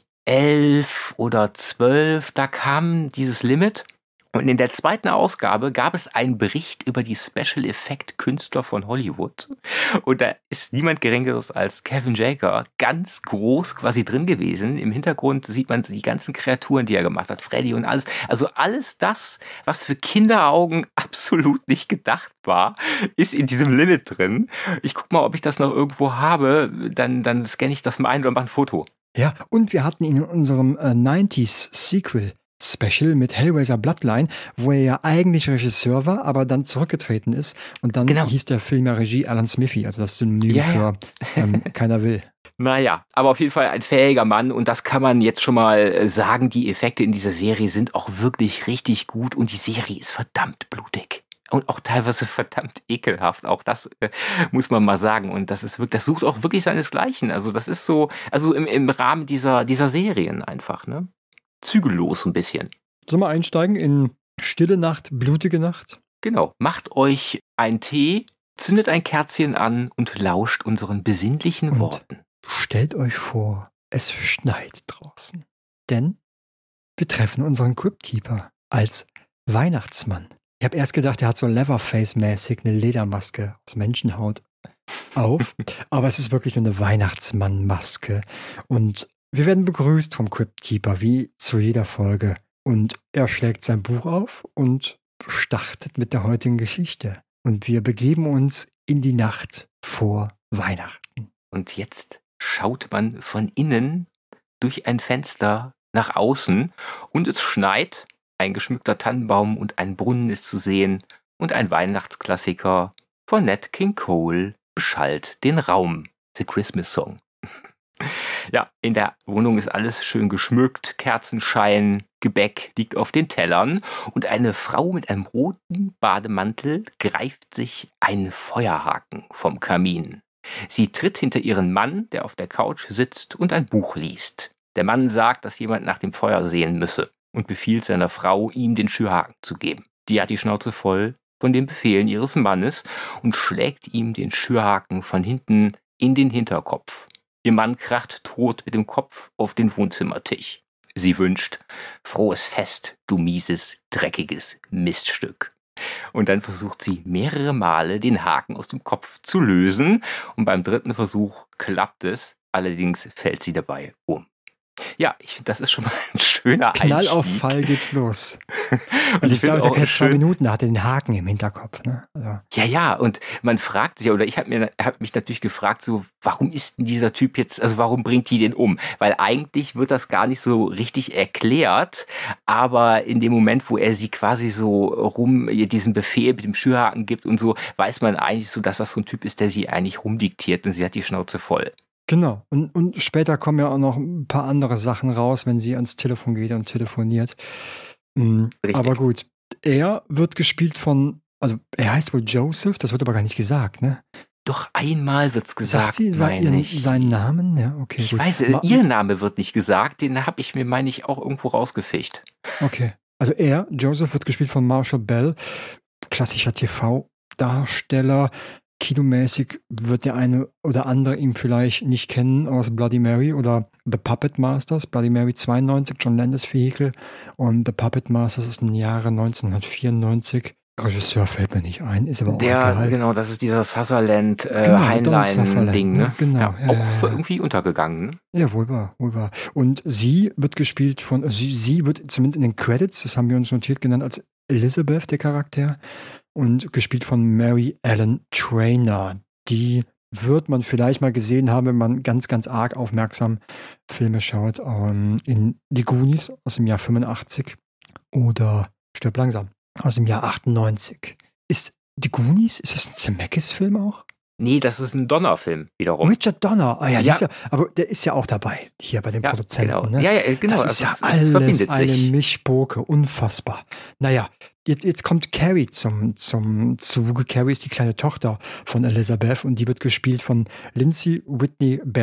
S1: elf oder zwölf, da kam dieses Limit. Und in der zweiten Ausgabe gab es einen Bericht über die Special Effect Künstler von Hollywood. Und da ist niemand Geringeres als Kevin Jager ganz groß quasi drin gewesen. Im Hintergrund sieht man die ganzen Kreaturen, die er gemacht hat, Freddy und alles. Also alles das, was für Kinderaugen absolut nicht gedacht war, ist in diesem Limit drin. Ich guck mal, ob ich das noch irgendwo habe. Dann, dann scanne ich das mal ein oder mache ein Foto.
S2: Ja, und wir hatten ihn in unserem äh, neunziger Sequel Special mit Hellraiser Bloodline, wo er ja eigentlich Regisseur war, aber dann zurückgetreten ist. Und dann
S1: Genau.
S2: hieß der Film ja Regie Alan Smithy, also das Synonym
S1: Ja,
S2: für
S1: ja.
S2: ähm, keiner will.
S1: Naja, aber auf jeden Fall ein fähiger Mann und das kann man jetzt schon mal äh, sagen, die Effekte in dieser Serie sind auch wirklich richtig gut und die Serie ist verdammt blutig. Und auch teilweise verdammt ekelhaft. Auch das äh, muss man mal sagen. Und das ist wirklich, das sucht auch wirklich seinesgleichen. Also das ist so, also im, im Rahmen dieser, dieser Serien einfach, ne? Zügellos ein bisschen.
S2: Sollen wir einsteigen in Stille Nacht, blutige Nacht?
S1: Genau. Macht euch einen Tee, zündet ein Kerzchen an und lauscht unseren besinnlichen
S2: Und
S1: Worten.
S2: stellt euch vor, es schneit draußen. Denn wir treffen unseren Cryptkeeper als Weihnachtsmann. Ich habe erst gedacht, er hat so Leatherface-mäßig eine Ledermaske aus Menschenhaut auf. Aber es ist wirklich nur eine Weihnachtsmann-Maske. Und wir werden begrüßt vom Cryptkeeper, wie zu jeder Folge. Und er schlägt sein Buch auf und startet mit der heutigen Geschichte. Und wir begeben uns in die Nacht vor Weihnachten.
S1: Und jetzt schaut man von innen durch ein Fenster nach außen und es schneit. Ein geschmückter Tannenbaum und ein Brunnen ist zu sehen und ein Weihnachtsklassiker von Nat King Cole beschallt den Raum. The Christmas Song. Ja, in der Wohnung ist alles schön geschmückt, Kerzenschein, Gebäck liegt auf den Tellern und eine Frau mit einem roten Bademantel greift sich einen Feuerhaken vom Kamin. Sie tritt hinter ihren Mann, der auf der Couch sitzt und ein Buch liest. Der Mann sagt, dass jemand nach dem Feuer sehen müsse und befiehlt seiner Frau, ihm den Schürhaken zu geben. Die hat die Schnauze voll von den Befehlen ihres Mannes und schlägt ihm den Schürhaken von hinten in den Hinterkopf. Ihr Mann kracht tot mit dem Kopf auf den Wohnzimmertisch. Sie wünscht, frohes Fest, du mieses, dreckiges Miststück. Und dann versucht sie mehrere Male, den Haken aus dem Kopf zu lösen. Und beim dritten Versuch klappt es, allerdings fällt sie dabei um. Ja, ich finde, das ist schon mal ein schöner
S2: Knall
S1: Einstieg.
S2: auf Fall geht's los.
S1: Und
S2: Also ich
S1: finde
S2: glaube, der
S1: auch
S2: kennt zwei
S1: schön-
S2: Minuten, da hat er den Haken im Hinterkopf. Ne? Also,
S1: Ja, ja, und man fragt sich, oder ich habe mir hab mich natürlich gefragt, so, warum ist denn dieser Typ jetzt, also warum bringt die den um? Weil eigentlich wird das gar nicht so richtig erklärt, aber in dem Moment, wo er sie quasi so rum, ihr diesen Befehl mit dem Schürhaken gibt und so, weiß man eigentlich so, dass das so ein Typ ist, der sie eigentlich rumdiktiert und sie hat die Schnauze voll.
S2: genau. Und, und später kommen ja auch noch ein paar andere Sachen raus, wenn sie ans Telefon geht und telefoniert. Mhm.
S1: Richtig.
S2: Aber gut, er wird gespielt von, also er heißt wohl Joseph, das wird aber gar nicht gesagt, ne?
S1: Doch einmal wird's gesagt,
S2: Sagt sie sa-
S1: meine
S2: ihren,
S1: ich.
S2: seinen Namen? Ja, okay.
S1: Ich
S2: gut.
S1: weiß,
S2: Ma-
S1: ihr Name wird nicht gesagt, den habe ich mir, meine ich, auch irgendwo rausgefischt.
S2: Okay. Also er, Joseph, wird gespielt von Marshall Bell, klassischer T V-Darsteller. Kinomäßig wird der eine oder andere ihn vielleicht nicht kennen aus Bloody Mary oder The Puppet Masters. Bloody Mary zweiundneunzig, John Landis Vehikel, und The Puppet Masters aus dem Jahre neunzehnhundertvierundneunzig. Regisseur fällt mir nicht ein, ist aber auch
S1: Der,
S2: egal.
S1: genau, das ist dieser Sutherland äh,
S2: Genau, Donald Sutherland,
S1: Heinlein-Ding,
S2: ne?
S1: ne?
S2: Genau,
S1: Ja,
S2: ja,
S1: auch
S2: ja, ja.
S1: irgendwie untergegangen, ne?
S2: Ja, wohl wahr, wohl wahr. Und sie wird gespielt von, also sie, sie wird zumindest in den Credits, das haben wir uns notiert, genannt als Elizabeth, der Charakter, und gespielt von Mary Ellen Trainor. Die wird man vielleicht mal gesehen haben, wenn man ganz, ganz arg aufmerksam Filme schaut, ähm, in Die Goonies aus dem Jahr fünfundachtzig oder Stirb langsam aus dem Jahr achtundneunzig. Ist Die Goonies, ist das ein Zemeckis-Film auch?
S1: Nee, das ist ein Donnerfilm wiederum.
S2: Richard Donner, ah ja,
S1: Ja.
S2: siehst du, aber der ist ja auch dabei, hier bei den
S1: Ja,
S2: Produzenten.
S1: genau.
S2: Ne?
S1: Ja, ja, genau.
S2: Das ist
S1: also
S2: ja
S1: es, es
S2: alles
S1: verbindet
S2: eine
S1: sich.
S2: Mischpoke, unfassbar. Naja, jetzt, jetzt kommt Carrie zum, zum Zuge. Carrie ist die kleine Tochter von Elizabeth und die wird gespielt von Lindsay Whitney Barry.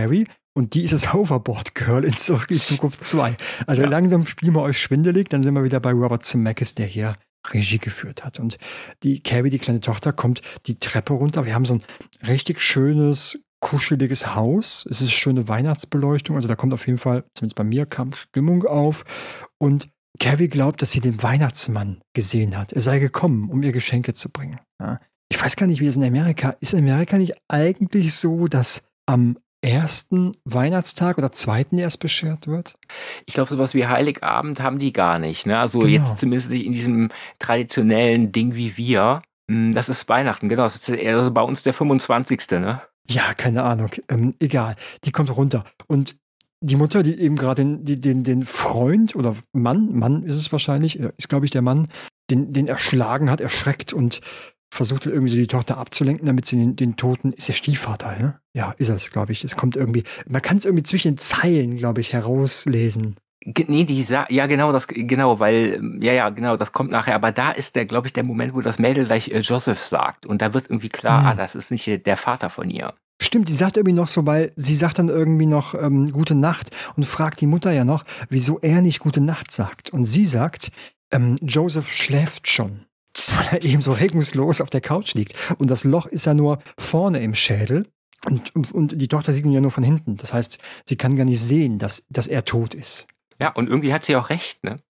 S2: Und die ist das Hoverboard Girl in Zurück in die Zukunft zwei. Also
S1: Ja.
S2: langsam spielen wir euch schwindelig, dann sind wir wieder bei Robert Zemeckis, der hier Regie geführt hat. Und die Carrie, die kleine Tochter, kommt die Treppe runter. Wir haben so ein richtig schönes, kuscheliges Haus. Es ist schöne Weihnachtsbeleuchtung. Also da kommt auf jeden Fall, zumindest bei mir, kam Stimmung auf. Und Carrie glaubt, dass sie den Weihnachtsmann gesehen hat. Er sei gekommen, um ihr Geschenke zu bringen. Ja. Ich weiß gar nicht, wie es in Amerika ist. In Amerika nicht eigentlich so, dass am ersten Weihnachtstag oder zweiten erst beschert wird?
S1: Ich glaube, sowas wie Heiligabend haben die gar nicht. Ne? Also
S2: Genau.
S1: jetzt zumindest in diesem traditionellen Ding wie wir. Hm, Das ist Weihnachten, genau. Das ist eher so bei uns der fünfundzwanzigste. Ne?
S2: Ja, keine Ahnung. Ähm, egal. Die kommt runter. Und die Mutter, die eben gerade den, die- den, den Freund oder Mann, Mann ist es wahrscheinlich, äh, ist glaube ich der Mann, den, den erschlagen hat, erschreckt und versucht irgendwie so die Tochter abzulenken, damit sie den, den Toten, ist der Stiefvater, ne? Ja, ist es, glaube ich. Es kommt irgendwie, man kann es irgendwie zwischen den Zeilen, glaube ich, herauslesen.
S1: Ge- Nee, die sa ja genau, das genau, weil ähm, ja ja genau, das kommt nachher. Aber da ist der, glaube ich, der Moment, wo das Mädel gleich äh, Joseph sagt und da wird irgendwie klar,
S2: Hm.
S1: ah, das ist nicht äh, der Vater von ihr.
S2: Stimmt, die sagt irgendwie noch so, weil sie sagt dann irgendwie noch ähm, Gute Nacht und fragt die Mutter ja noch, wieso er nicht Gute Nacht sagt. Und sie sagt, ähm, Joseph schläft schon, weil er eben so regungslos auf der Couch liegt. Und das Loch ist ja nur vorne im Schädel. Und, und die Tochter sieht ihn ja nur von hinten. Das heißt, sie kann gar nicht sehen, dass, dass er tot ist.
S1: Ja, und irgendwie hat sie auch recht, ne?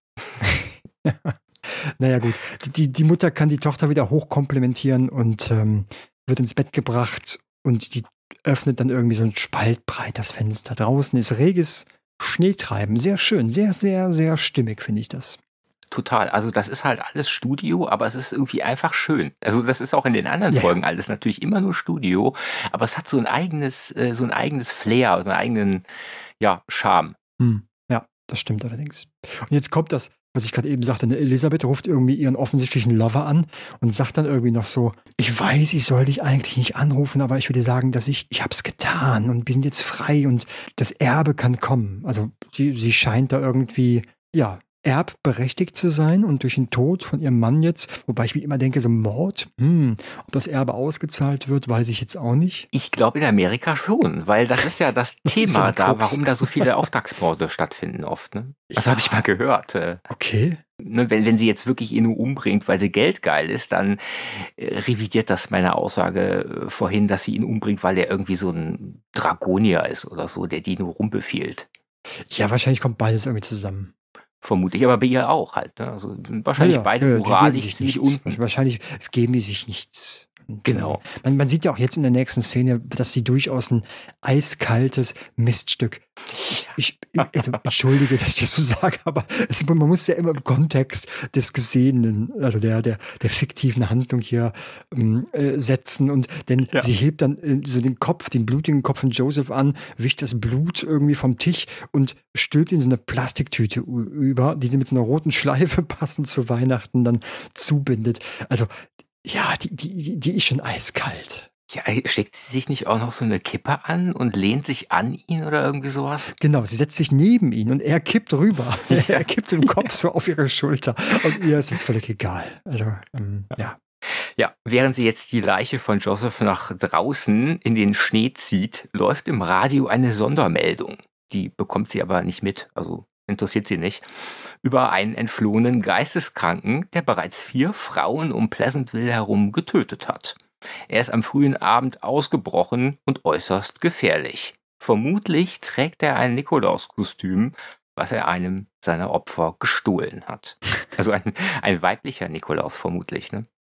S2: Naja gut, die, die, die Mutter kann die Tochter wieder hochkomplimentieren und ähm, wird ins Bett gebracht und die öffnet dann irgendwie so ein spaltbreit das Fenster. Draußen ist reges Schneetreiben. Sehr schön, sehr, sehr, sehr stimmig finde ich das.
S1: Total. Also das ist halt alles Studio, aber es ist irgendwie einfach schön. Also das ist auch in den anderen
S2: Ja.
S1: Folgen alles natürlich immer nur Studio, aber es hat so ein eigenes, äh, so ein eigenes Flair, so einen eigenen, ja, Charme.
S2: Hm. Ja, das stimmt allerdings. Und jetzt kommt das, was ich gerade eben sagte, ne? Elisabeth ruft irgendwie ihren offensichtlichen Lover an und sagt dann irgendwie noch so, ich weiß, ich soll dich eigentlich nicht anrufen, aber ich will dir sagen, dass ich, ich hab's getan und wir sind jetzt frei und das Erbe kann kommen. Also sie, sie scheint da irgendwie, ja, erbberechtigt zu sein und durch den Tod von ihrem Mann jetzt, wobei ich mir immer denke, so Mord, hm, ob das Erbe ausgezahlt wird, weiß ich jetzt auch nicht.
S1: Ich glaube in Amerika schon, weil das ist ja das,
S2: Das ist
S1: Thema
S2: ja der
S1: da,
S2: Krux.
S1: warum da so viele Auftragsmorde stattfinden oft. Ne? Das
S2: Ja.
S1: habe ich mal gehört. Äh,
S2: Okay.
S1: ne, wenn, wenn sie jetzt wirklich ihn nur umbringt, weil sie geldgeil ist, dann äh, revidiert das meine Aussage äh, vorhin, dass sie ihn umbringt, weil er irgendwie so ein Dragonier ist oder so, der die nur rumbefiehlt.
S2: Ja, wahrscheinlich kommt beides irgendwie zusammen.
S1: Vermutlich, aber bei ihr auch halt. Ne? Also wahrscheinlich
S2: Ja, ja,
S1: beide
S2: ja, die geben
S1: moralisch
S2: sich
S1: ziemlich
S2: nichts.
S1: unten.
S2: Wahrscheinlich geben die sich nichts. Und,
S1: Genau.
S2: äh, Man, man sieht ja auch jetzt in der nächsten Szene, dass sie durchaus ein eiskaltes Miststück. Ich, ich, also, entschuldige, dass ich das so sage, aber es, man muss ja immer im Kontext des Gesehenen, also der, der, der fiktiven Handlung hier ähm, äh, setzen. Und denn
S1: Ja.
S2: sie hebt dann äh, so den Kopf, den blutigen Kopf von Joseph an, wischt das Blut irgendwie vom Tisch und stülpt in so eine Plastiktüte u- über, die sie mit so einer roten Schleife passend zu Weihnachten dann zubindet. Also, ja, die, die, die ist schon eiskalt.
S1: Ja, steckt sie sich nicht auch noch so eine Kippe an und lehnt sich an ihn oder irgendwie sowas?
S2: Genau, sie setzt sich neben ihn und er kippt rüber.
S1: Ja.
S2: Er kippt den Kopf so auf ihre Schulter. Und ihr ist es völlig egal. Also, ähm, ja.
S1: Ja, während sie jetzt die Leiche von Joseph nach draußen in den Schnee zieht, läuft im Radio eine Sondermeldung. Die bekommt sie aber nicht mit, also interessiert sie nicht, über einen entflohenen Geisteskranken, der bereits vier Frauen um Pleasantville herum getötet hat. Er ist am frühen Abend ausgebrochen und äußerst gefährlich. Vermutlich trägt er ein Nikolauskostüm, was er einem seiner Opfer gestohlen hat. Also ein, ein weiblicher Nikolaus vermutlich, ne?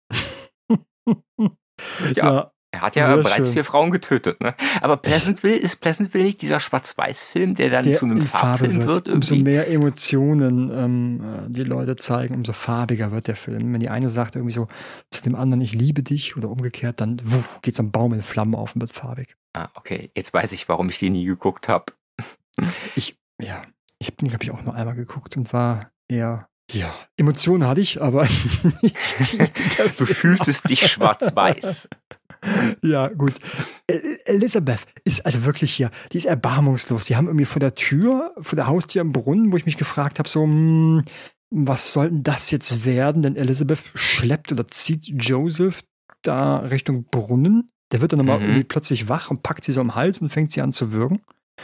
S1: Ja. Er hat ja
S2: Sehr
S1: bereits
S2: schön.
S1: vier Frauen getötet, ne? Aber Pleasantville, ist Pleasantville nicht dieser Schwarz-Weiß-Film, der dann
S2: Der
S1: zu einem
S2: in Farbe
S1: Farbfilm wird,
S2: Umso
S1: irgendwie?
S2: mehr Emotionen ähm, äh, die Leute zeigen, umso farbiger wird der Film. Wenn die eine sagt irgendwie so zu dem anderen, ich liebe dich oder umgekehrt, dann wuh, geht so ein Baum in Flammen auf und wird farbig.
S1: Ah, okay. Jetzt weiß ich, warum ich den nie geguckt habe.
S2: Ich, ja, ich habe den, glaube ich, auch nur einmal geguckt und war eher, ja, Emotionen hatte ich, aber nicht.
S1: Du fühltest dich schwarz-weiß.
S2: Ja, gut. El- Elisabeth ist also wirklich hier, die ist erbarmungslos. Die haben irgendwie vor der Tür, vor der Haustür im Brunnen, wo ich mich gefragt habe, so, hm, was soll denn das jetzt werden? Denn Elisabeth schleppt oder zieht Joseph da Richtung Brunnen. Der wird dann nochmal
S1: Mhm.
S2: irgendwie plötzlich wach und packt sie so am Hals und fängt sie an zu würgen.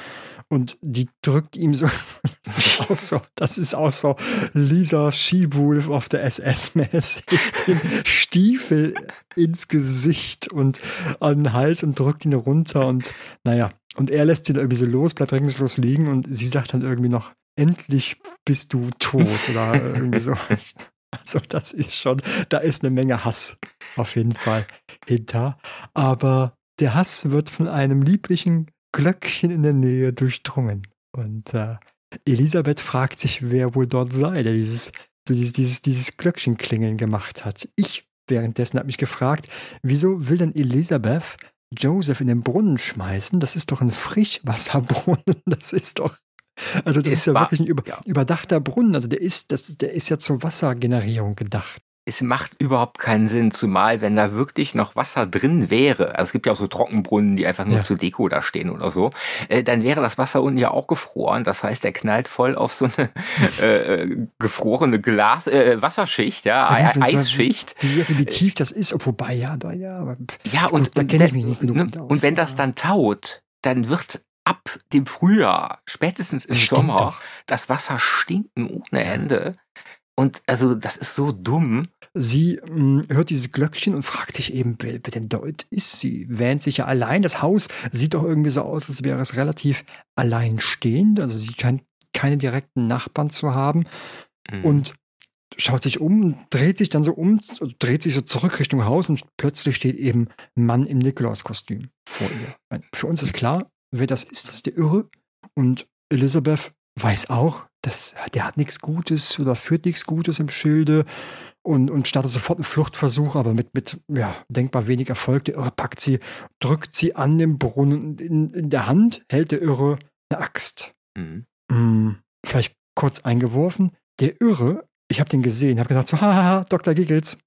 S2: und die drückt ihm so, das ist auch so, das ist auch so Lisa Schiebulf auf der S S-mäßig, den Stiefel ins Gesicht und an den Hals und drückt ihn runter und naja, und er lässt sie da irgendwie so los, bleibt regungslos liegen und sie sagt dann irgendwie noch, endlich bist du tot oder irgendwie sowas. Also das ist schon, da ist eine Menge Hass auf jeden Fall hinter. Aber der Hass wird von einem lieblichen Glöckchen in der Nähe durchdrungen. Und äh, Elisabeth fragt sich, wer wohl dort sei, der dieses, so dieses, dieses, dieses Glöckchenklingeln gemacht hat. Ich währenddessen habe mich gefragt, wieso will denn Elisabeth Joseph in den Brunnen schmeißen? Das ist doch ein Frischwasserbrunnen. Das ist doch Also das
S1: Es
S2: ist ja
S1: war-
S2: wirklich ein über,
S1: ja.
S2: überdachter Brunnen. Also der ist, das, der ist ja zur Wassergenerierung gedacht.
S1: Es macht überhaupt keinen Sinn, zumal wenn da wirklich noch Wasser drin wäre, also es gibt ja auch so Trockenbrunnen, die einfach nur
S2: Ja.
S1: zur Deko da stehen oder so, äh, dann wäre das Wasser unten ja auch gefroren. Das heißt, der knallt voll auf so eine äh, äh, gefrorene Glas, äh, Wasserschicht, ja,
S2: Ja, gut,
S1: Ei-
S2: wenn's mal-
S1: Eisschicht.
S2: Wie, wie tief das ist, oh, wobei, ja, da, ja, aber
S1: Ja, und,
S2: da
S1: und,
S2: kenne ich
S1: der-
S2: mich nicht genug
S1: ne,
S2: mit aus.
S1: und wenn das
S2: Ja.
S1: dann taut, dann wird ab dem Frühjahr, spätestens im
S2: Das stimmt
S1: Sommer,
S2: doch.
S1: das Wasser stinken ohne Ende. Und also das ist so dumm.
S2: Sie mh, hört dieses Glöckchen und fragt sich eben, wer, wer denn dort ist. Sie wähnt sich ja allein. Das Haus sieht doch irgendwie so aus, als wäre es relativ alleinstehend. Also sie scheint keine direkten Nachbarn zu haben.
S1: Mhm.
S2: Und schaut sich um und dreht sich dann so um, dreht sich so zurück Richtung Haus und plötzlich steht eben ein Mann im Nikolauskostüm vor ihr. Für uns ist klar, wer das ist, das ist der Irre. Und Elisabeth weiß auch, dass der hat nichts Gutes oder führt nichts Gutes im Schilde und, und startet sofort einen Fluchtversuch, aber mit, mit ja, denkbar wenig Erfolg. Der Irre packt sie, drückt sie an den Brunnen und in, in der Hand hält der Irre eine Axt.
S1: Mhm.
S2: Hm, vielleicht kurz eingeworfen. Der Irre, ich habe den gesehen, habe gedacht so, haha, Doktor Giggles.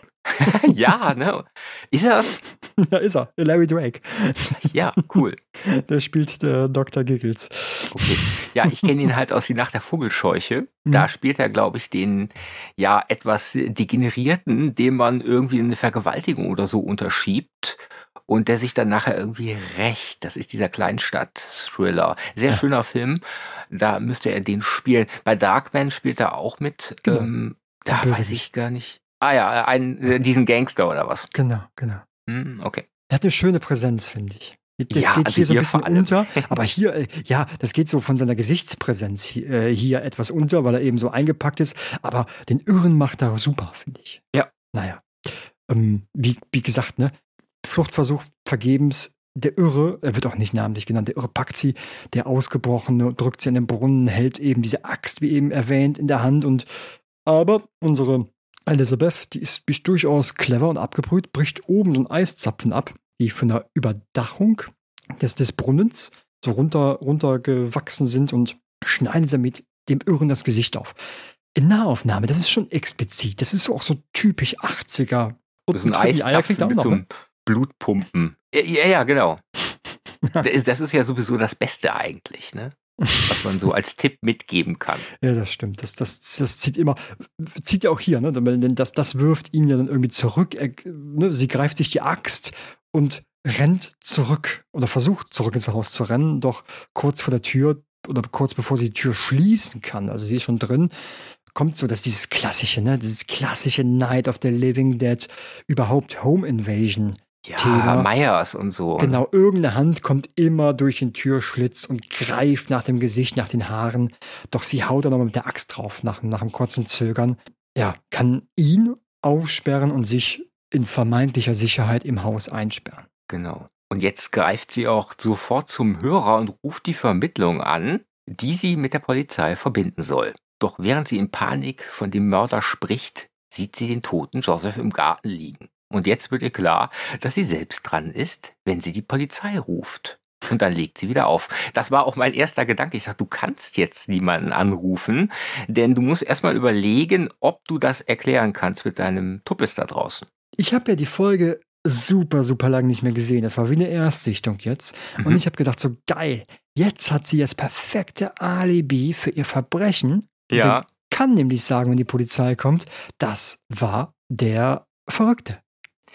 S1: Ja, ne? Ist das?
S2: Da ist er, Larry Drake.
S1: Ja, cool.
S2: Der spielt der Doktor Giggles.
S1: Okay. Ja, ich kenne ihn halt aus Die Nacht der Vogelscheuche. Da
S2: Mhm.
S1: spielt er, glaube ich, den ja etwas Degenerierten, dem man irgendwie eine Vergewaltigung oder so unterschiebt und der sich dann nachher irgendwie rächt. Das ist dieser Kleinstadt-Thriller. Sehr
S2: Ja.
S1: schöner Film. Da müsste er den spielen. Bei Darkman spielt er auch mit.
S2: Genau.
S1: Ähm, da
S2: Der
S1: weiß
S2: Bösewicht.
S1: ich gar nicht. Ah ja, einen, äh, diesen Gangster oder was.
S2: Genau, genau.
S1: Hm, okay.
S2: Er hat eine schöne Präsenz, finde ich. Das
S1: Ja,
S2: geht
S1: also
S2: hier so ein
S1: hier
S2: bisschen
S1: vor allem.
S2: unter, aber hier, äh, ja, das geht so von seiner Gesichtspräsenz hier, äh, hier etwas unter, weil er eben so eingepackt ist, aber den Irren macht er super, finde ich.
S1: Ja.
S2: Naja, ähm, wie, wie gesagt, ne, Fluchtversuch vergebens, der Irre, er wird auch nicht namentlich genannt, der Irre packt sie, der Ausgebrochene, drückt sie an den Brunnen, hält eben diese Axt, wie eben erwähnt, in der Hand und, aber unsere Elisabeth, die ist, die ist durchaus clever und abgebrüht, bricht oben so einen Eiszapfen ab, die von der Überdachung des, des Brunnens so runter, runtergewachsen sind und schneidet damit dem Irren das Gesicht auf. In Nahaufnahme, das ist schon explizit, das ist so auch so typisch achtziger.
S1: Das ist ein
S2: die Eier kriegt
S1: Eiszapfen
S2: er auch
S1: mit
S2: noch,
S1: so
S2: ne?
S1: einem Blutpumpen. Ja, ja, ja, genau. Das ist, das ist ja sowieso das Beste eigentlich, ne? Was man so als Tipp mitgeben kann.
S2: Ja, das stimmt. Das, das, das zieht immer, zieht ja auch hier, ne? Denn das, das wirft ihn ja dann irgendwie zurück. Er, ne? Sie greift sich die Axt und rennt zurück oder versucht zurück ins Haus zu rennen, doch kurz vor der Tür oder kurz bevor sie die Tür schließen kann, also sie ist schon drin, kommt so, dass dieses klassische, ne? Dieses klassische Night of the Living Dead, überhaupt Home Invasion.
S1: Ja,
S2: Thema.
S1: Meyers und so.
S2: Genau, irgendeine Hand kommt immer durch den Türschlitz und greift nach dem Gesicht, nach den Haaren. Doch sie haut dann nochmal mit der Axt drauf, nach, nach einem kurzen Zögern. Ja, kann ihn aufsperren und sich in vermeintlicher Sicherheit im Haus einsperren.
S1: Genau. Und jetzt greift sie auch sofort zum Hörer und ruft die Vermittlung an, die sie mit der Polizei verbinden soll. Doch während sie in Panik von dem Mörder spricht, sieht sie den toten Joseph im Garten liegen. Und jetzt wird ihr klar, dass sie selbst dran ist, wenn sie die Polizei ruft. Und dann legt sie wieder auf. Das war auch mein erster Gedanke. Ich dachte, du kannst jetzt niemanden anrufen, denn du musst erstmal überlegen, ob du das erklären kannst mit deinem Tuppes da draußen.
S2: Ich habe ja die Folge super, super lang nicht mehr gesehen. Das war wie eine Erstsichtung jetzt. Und
S1: Mhm.
S2: ich habe gedacht, so geil, jetzt hat sie das perfekte Alibi für ihr Verbrechen.
S1: Ja.
S2: Die kann nämlich sagen, wenn die Polizei kommt, das war der Verrückte.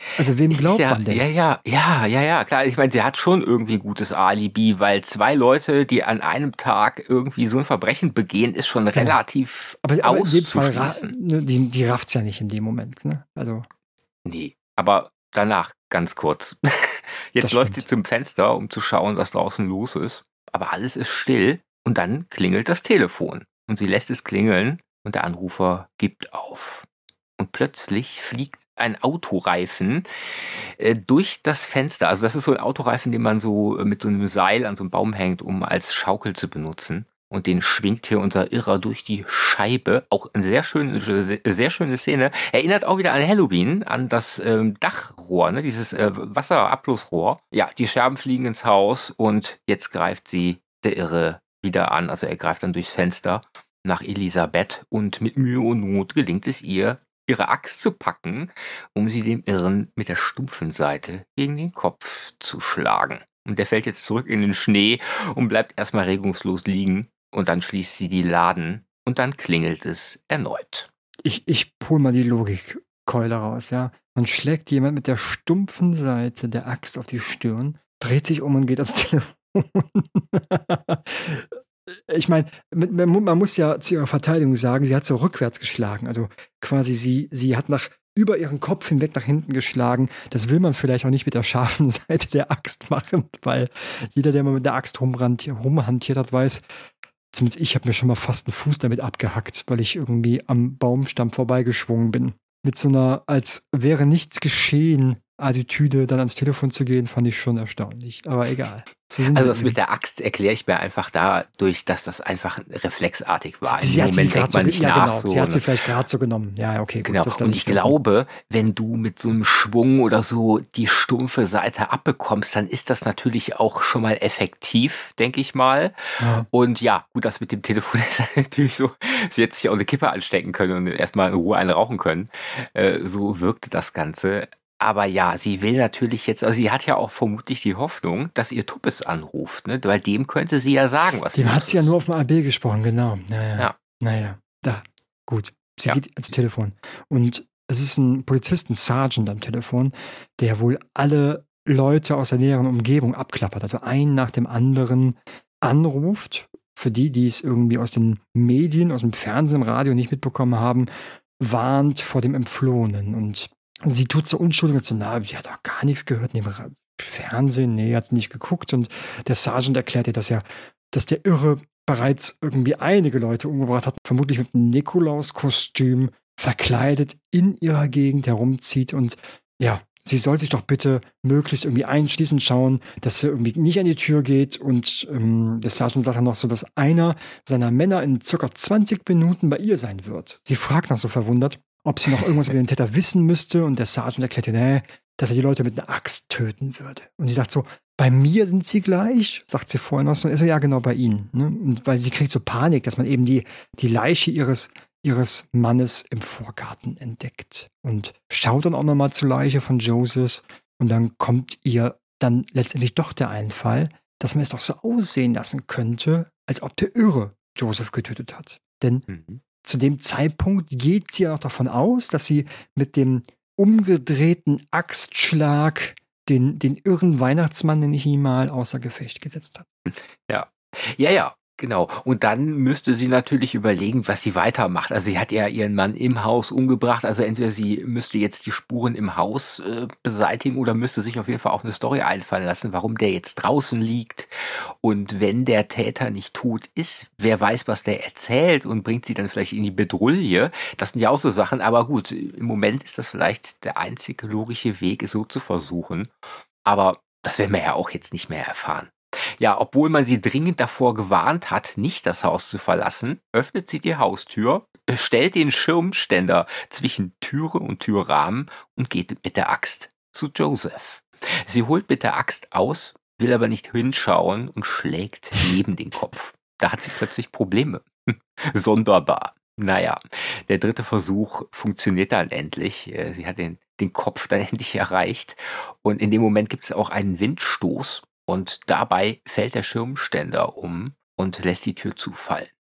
S2: Also wem
S1: Es ist
S2: glaubt
S1: ja,
S2: man denn?
S1: ja, ja, ja, ja, ja, klar. Ich meine, sie hat schon irgendwie ein gutes Alibi, weil zwei Leute, die an einem Tag irgendwie so ein Verbrechen begehen, ist schon
S2: Genau.
S1: relativ
S2: Aber, aber in dem Fall, ra
S1: auszuschließen.
S2: ne, die, die rafft's ja nicht in dem Moment. Ne? Also,
S1: Nee, aber danach ganz kurz.
S2: das
S1: Jetzt läuft sie
S2: stimmt.
S1: zum Fenster, um zu schauen, was draußen los ist. Aber alles ist still und dann klingelt das Telefon. Und sie lässt es klingeln und der Anrufer gibt auf. Und plötzlich fliegt ein Autoreifen äh, durch das Fenster. Also das ist so ein Autoreifen, den man so äh, mit so einem Seil an so einem Baum hängt, um als Schaukel zu benutzen. Und den schwingt hier unser Irrer durch die Scheibe. Auch eine sehr schöne, sehr schöne Szene. Erinnert auch wieder an Halloween, an das ähm, Dachrohr, ne? Dieses äh, Wasserabflussrohr. Ja, die Scherben fliegen ins Haus und jetzt greift sie der Irre wieder an. Also er greift dann durchs Fenster nach Elisabeth und mit Mühe und Not gelingt es ihr, ihre Axt zu packen, um sie dem Irren mit der stumpfen Seite gegen den Kopf zu schlagen. Und der fällt jetzt zurück in den Schnee und bleibt erstmal regungslos liegen. Und dann schließt sie die Laden und dann klingelt es erneut.
S2: Ich, ich hol mal die Logikkeule raus, ja. Man schlägt jemand mit der stumpfen Seite der Axt auf die Stirn, dreht sich um und geht ans Telefon. Ich meine, man, man muss ja zu ihrer Verteidigung sagen, sie hat so rückwärts geschlagen. Also quasi sie, sie hat nach über ihren Kopf hinweg nach hinten geschlagen. Das will man vielleicht auch nicht mit der scharfen Seite der Axt machen, weil jeder, der mal mit der Axt rumhantiert hat, weiß, zumindest ich habe mir schon mal fast einen Fuß damit abgehackt, weil ich irgendwie am Baumstamm vorbeigeschwungen bin. Mit so einer, als wäre nichts geschehen, Attitüde dann ans Telefon zu gehen, fand ich schon erstaunlich. Aber egal. So
S1: also das eben. Mit der Axt erkläre ich mir einfach dadurch, dass das einfach reflexartig war.
S2: Sie
S1: Im
S2: hat
S1: Moment
S2: sie
S1: denkt man
S2: so,
S1: nicht
S2: ja,
S1: nach.
S2: Genau.
S1: So,
S2: sie hat
S1: ne?
S2: sie vielleicht gerade so genommen. Ja, okay, gut.
S1: Genau. Und ich glaube, wenn du mit so einem Schwung oder so die stumpfe Seite abbekommst, dann ist das natürlich auch schon mal effektiv, denke ich mal. Ja. Und ja, gut, das mit dem Telefon ist natürlich so, sie hätte sich auch eine Kippe anstecken können und erstmal in Ruhe eine rauchen können. Äh, so wirkte das Ganze. Aber ja, sie will natürlich jetzt, also sie hat ja auch vermutlich die Hoffnung, dass ihr Tuppes anruft, ne? Weil dem könnte sie ja sagen, was
S2: Dem hat sie ja nur auf dem A B gesprochen, genau. Naja,
S1: ja.
S2: naja, da, gut. Sie
S1: ja.
S2: geht ans Telefon. Und es ist ein Polizist, ein Sergeant am Telefon, der wohl alle Leute aus der näheren Umgebung abklappert, also einen nach dem anderen anruft. Für die, die es irgendwie aus den Medien, aus dem Fernsehen, im Radio nicht mitbekommen haben, warnt vor dem Entflohenen. Und sie tut so unschuldig, so, na, sie hat doch gar nichts gehört, neben Fernsehen, nee, hat sie nicht geguckt. Und der Sergeant erklärt ihr, dass ja, dass der Irre bereits irgendwie einige Leute umgebracht hat, vermutlich mit einem Nikolauskostüm verkleidet in ihrer Gegend herumzieht. Und ja, sie soll sich doch bitte möglichst irgendwie einschließen, schauen, dass sie irgendwie nicht an die Tür geht. Und ähm, der Sergeant sagt dann noch so, dass einer seiner Männer in circa zwanzig Minuten bei ihr sein wird. Sie fragt noch so verwundert, ob sie noch irgendwas über den Täter wissen müsste. Und der Sergeant erklärt ihr, nee, dass er die Leute mit einer Axt töten würde. Und sie sagt so, bei mir sind sie gleich, sagt sie vorhin noch so. Und er so, ja, genau, bei ihnen. Ne? Und weil sie kriegt so Panik, dass man eben die, die Leiche ihres, ihres Mannes im Vorgarten entdeckt. Und schaut dann auch nochmal zur Leiche von Joseph. Und dann kommt ihr dann letztendlich doch der Einfall, dass man es doch so aussehen lassen könnte, als ob der Irre Joseph getötet hat. Denn mhm. zu dem Zeitpunkt geht sie ja noch davon aus, dass sie mit dem umgedrehten Axtschlag den, den irren Weihnachtsmann, nenne ich ihn mal, außer Gefecht gesetzt hat.
S1: Ja, ja, ja. Genau. Und dann müsste sie natürlich überlegen, was sie weitermacht. Also sie hat ja ihren Mann im Haus umgebracht. Also entweder sie müsste jetzt die Spuren im Haus äh, beseitigen oder müsste sich auf jeden Fall auch eine Story einfallen lassen, warum der jetzt draußen liegt. Und wenn der Täter nicht tot ist, wer weiß, was der erzählt und bringt sie dann vielleicht in die Bedrulle. Das sind ja auch so Sachen. Aber gut, im Moment ist das vielleicht der einzige logische Weg, es so zu versuchen. Aber das werden wir ja auch jetzt nicht mehr erfahren. Ja, obwohl man sie dringend davor gewarnt hat, nicht das Haus zu verlassen, öffnet sie die Haustür, stellt den Schirmständer zwischen Türe und Türrahmen und geht mit der Axt zu Joseph. Sie holt mit der Axt aus, will aber nicht hinschauen und schlägt neben den Kopf. Da hat sie plötzlich Probleme. Sonderbar. Naja, der dritte Versuch funktioniert dann endlich. Sie hat den, den Kopf dann endlich erreicht. Und in dem Moment gibt es auch einen Windstoß. Und dabei fällt der Schirmständer um und lässt die Tür zufallen.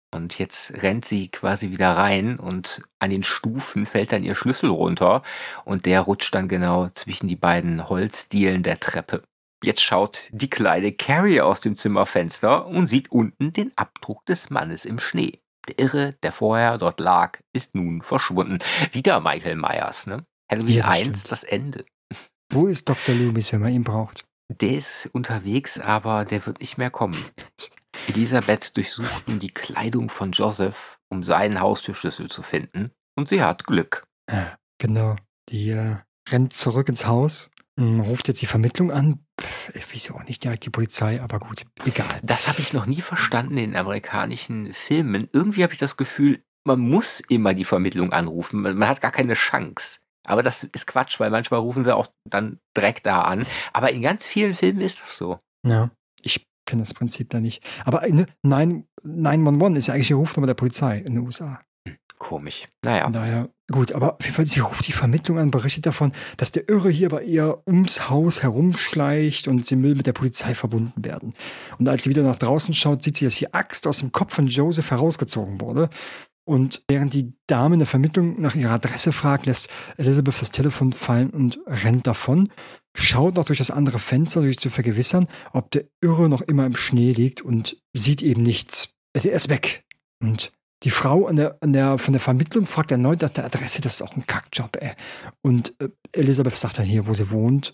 S1: Und jetzt rennt sie quasi wieder rein und an den Stufen fällt dann ihr Schlüssel runter und der rutscht dann genau zwischen die beiden Holzdielen der Treppe. Jetzt schaut die kleine Carrie aus dem Zimmerfenster und sieht unten den Abdruck des Mannes im Schnee. Der Irre, der vorher dort lag, ist nun verschwunden. Wieder Michael Myers, ne? Halloween
S2: Ja, das
S1: eins,
S2: stimmt.
S1: das Ende.
S2: Wo ist Doktor Loomis, wenn man ihn braucht?
S1: Der ist unterwegs, aber der wird nicht mehr kommen. Elisabeth durchsucht nun die Kleidung von Joseph, um seinen Haustürschlüssel zu finden. Und sie hat Glück.
S2: Ja, genau. Die äh, rennt zurück ins Haus, mh, ruft jetzt die Vermittlung an. Pff, wieso auch nicht direkt die Polizei, aber gut, egal.
S1: Das habe ich noch nie verstanden in amerikanischen Filmen. Irgendwie habe ich das Gefühl, man muss immer die Vermittlung anrufen. Man, man hat gar keine Chance. Aber das ist Quatsch, weil manchmal rufen sie auch dann direkt da an. Aber in ganz vielen Filmen ist das so.
S2: Ja, ich kenne das Prinzip da nicht. Aber ne, neun eins eins ist ja eigentlich die Rufnummer der Polizei in den U S A.
S1: Komisch. Naja.
S2: Von daher, gut, aber auf jeden Fall, sie ruft die Vermittlung an, berichtet davon, dass der Irre hier bei ihr ums Haus herumschleicht und sie will mit der Polizei verbunden werden. Und als sie wieder nach draußen schaut, sieht sie, dass die Axt aus dem Kopf von Joseph herausgezogen wurde. Und während die Dame in der Vermittlung nach ihrer Adresse fragt, lässt Elizabeth das Telefon fallen und rennt davon, schaut noch durch das andere Fenster, um sich zu vergewissern, ob der Irre noch immer im Schnee liegt und sieht eben nichts. Er ist weg. Und die Frau an der, an der, von der Vermittlung fragt erneut nach der Adresse, das ist auch ein Kackjob, ey. Und äh, Elizabeth sagt dann hier, wo sie wohnt.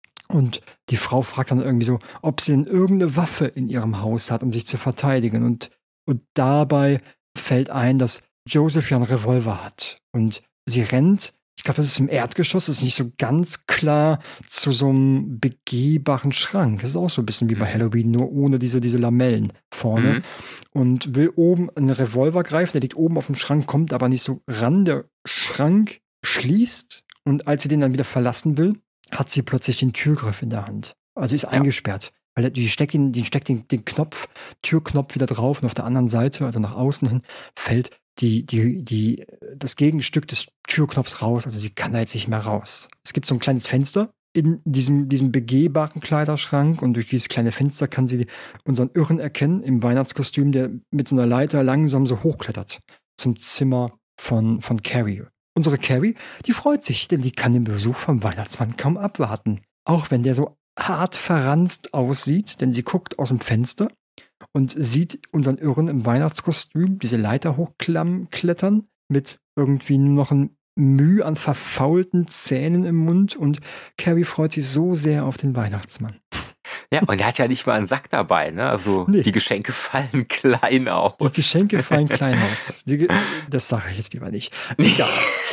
S2: Und die Frau fragt dann irgendwie so, ob sie denn irgendeine Waffe in ihrem Haus hat, um sich zu verteidigen. Und, und dabei fällt ein, dass Joseph ja einen Revolver hat. Und sie rennt, ich glaube, das ist im Erdgeschoss, das ist nicht so ganz klar, zu so einem begehbaren Schrank. Das ist auch so ein bisschen wie bei Halloween, nur ohne diese, diese Lamellen vorne.
S1: Mhm.
S2: Und will oben einen Revolver greifen, der liegt oben auf dem Schrank, kommt aber nicht so ran. Der Schrank schließt und als sie den dann wieder verlassen will, hat sie plötzlich den Türgriff in der Hand. Also ist
S1: Ja.
S2: eingesperrt. Weil die steckt, ihn, die steckt den, den Knopf, Türknopf wieder drauf und auf der anderen Seite, also nach außen hin, fällt die, die, die, das Gegenstück des Türknopfs raus. Also sie kann da jetzt nicht mehr raus. Es gibt so ein kleines Fenster in diesem, diesem begehbaren Kleiderschrank und durch dieses kleine Fenster kann sie unseren Irren erkennen im Weihnachtskostüm, der mit so einer Leiter langsam so hochklettert zum Zimmer von, von Carrie. Unsere Carrie, die freut sich, denn die kann den Besuch vom Weihnachtsmann kaum abwarten. Auch wenn der so hart verranzt aussieht, denn sie guckt aus dem Fenster und sieht unseren Irren im Weihnachtskostüm diese Leiter hochklettern mit irgendwie nur noch ein Mühe an verfaulten Zähnen im Mund und Carrie freut sich so sehr auf den Weihnachtsmann.
S1: Ja, und er hat ja nicht mal einen Sack dabei, ne? Also
S2: Nee.
S1: die Geschenke fallen klein aus.
S2: Die Geschenke fallen klein aus. Die, Ge- das sage ich jetzt lieber nicht. Egal.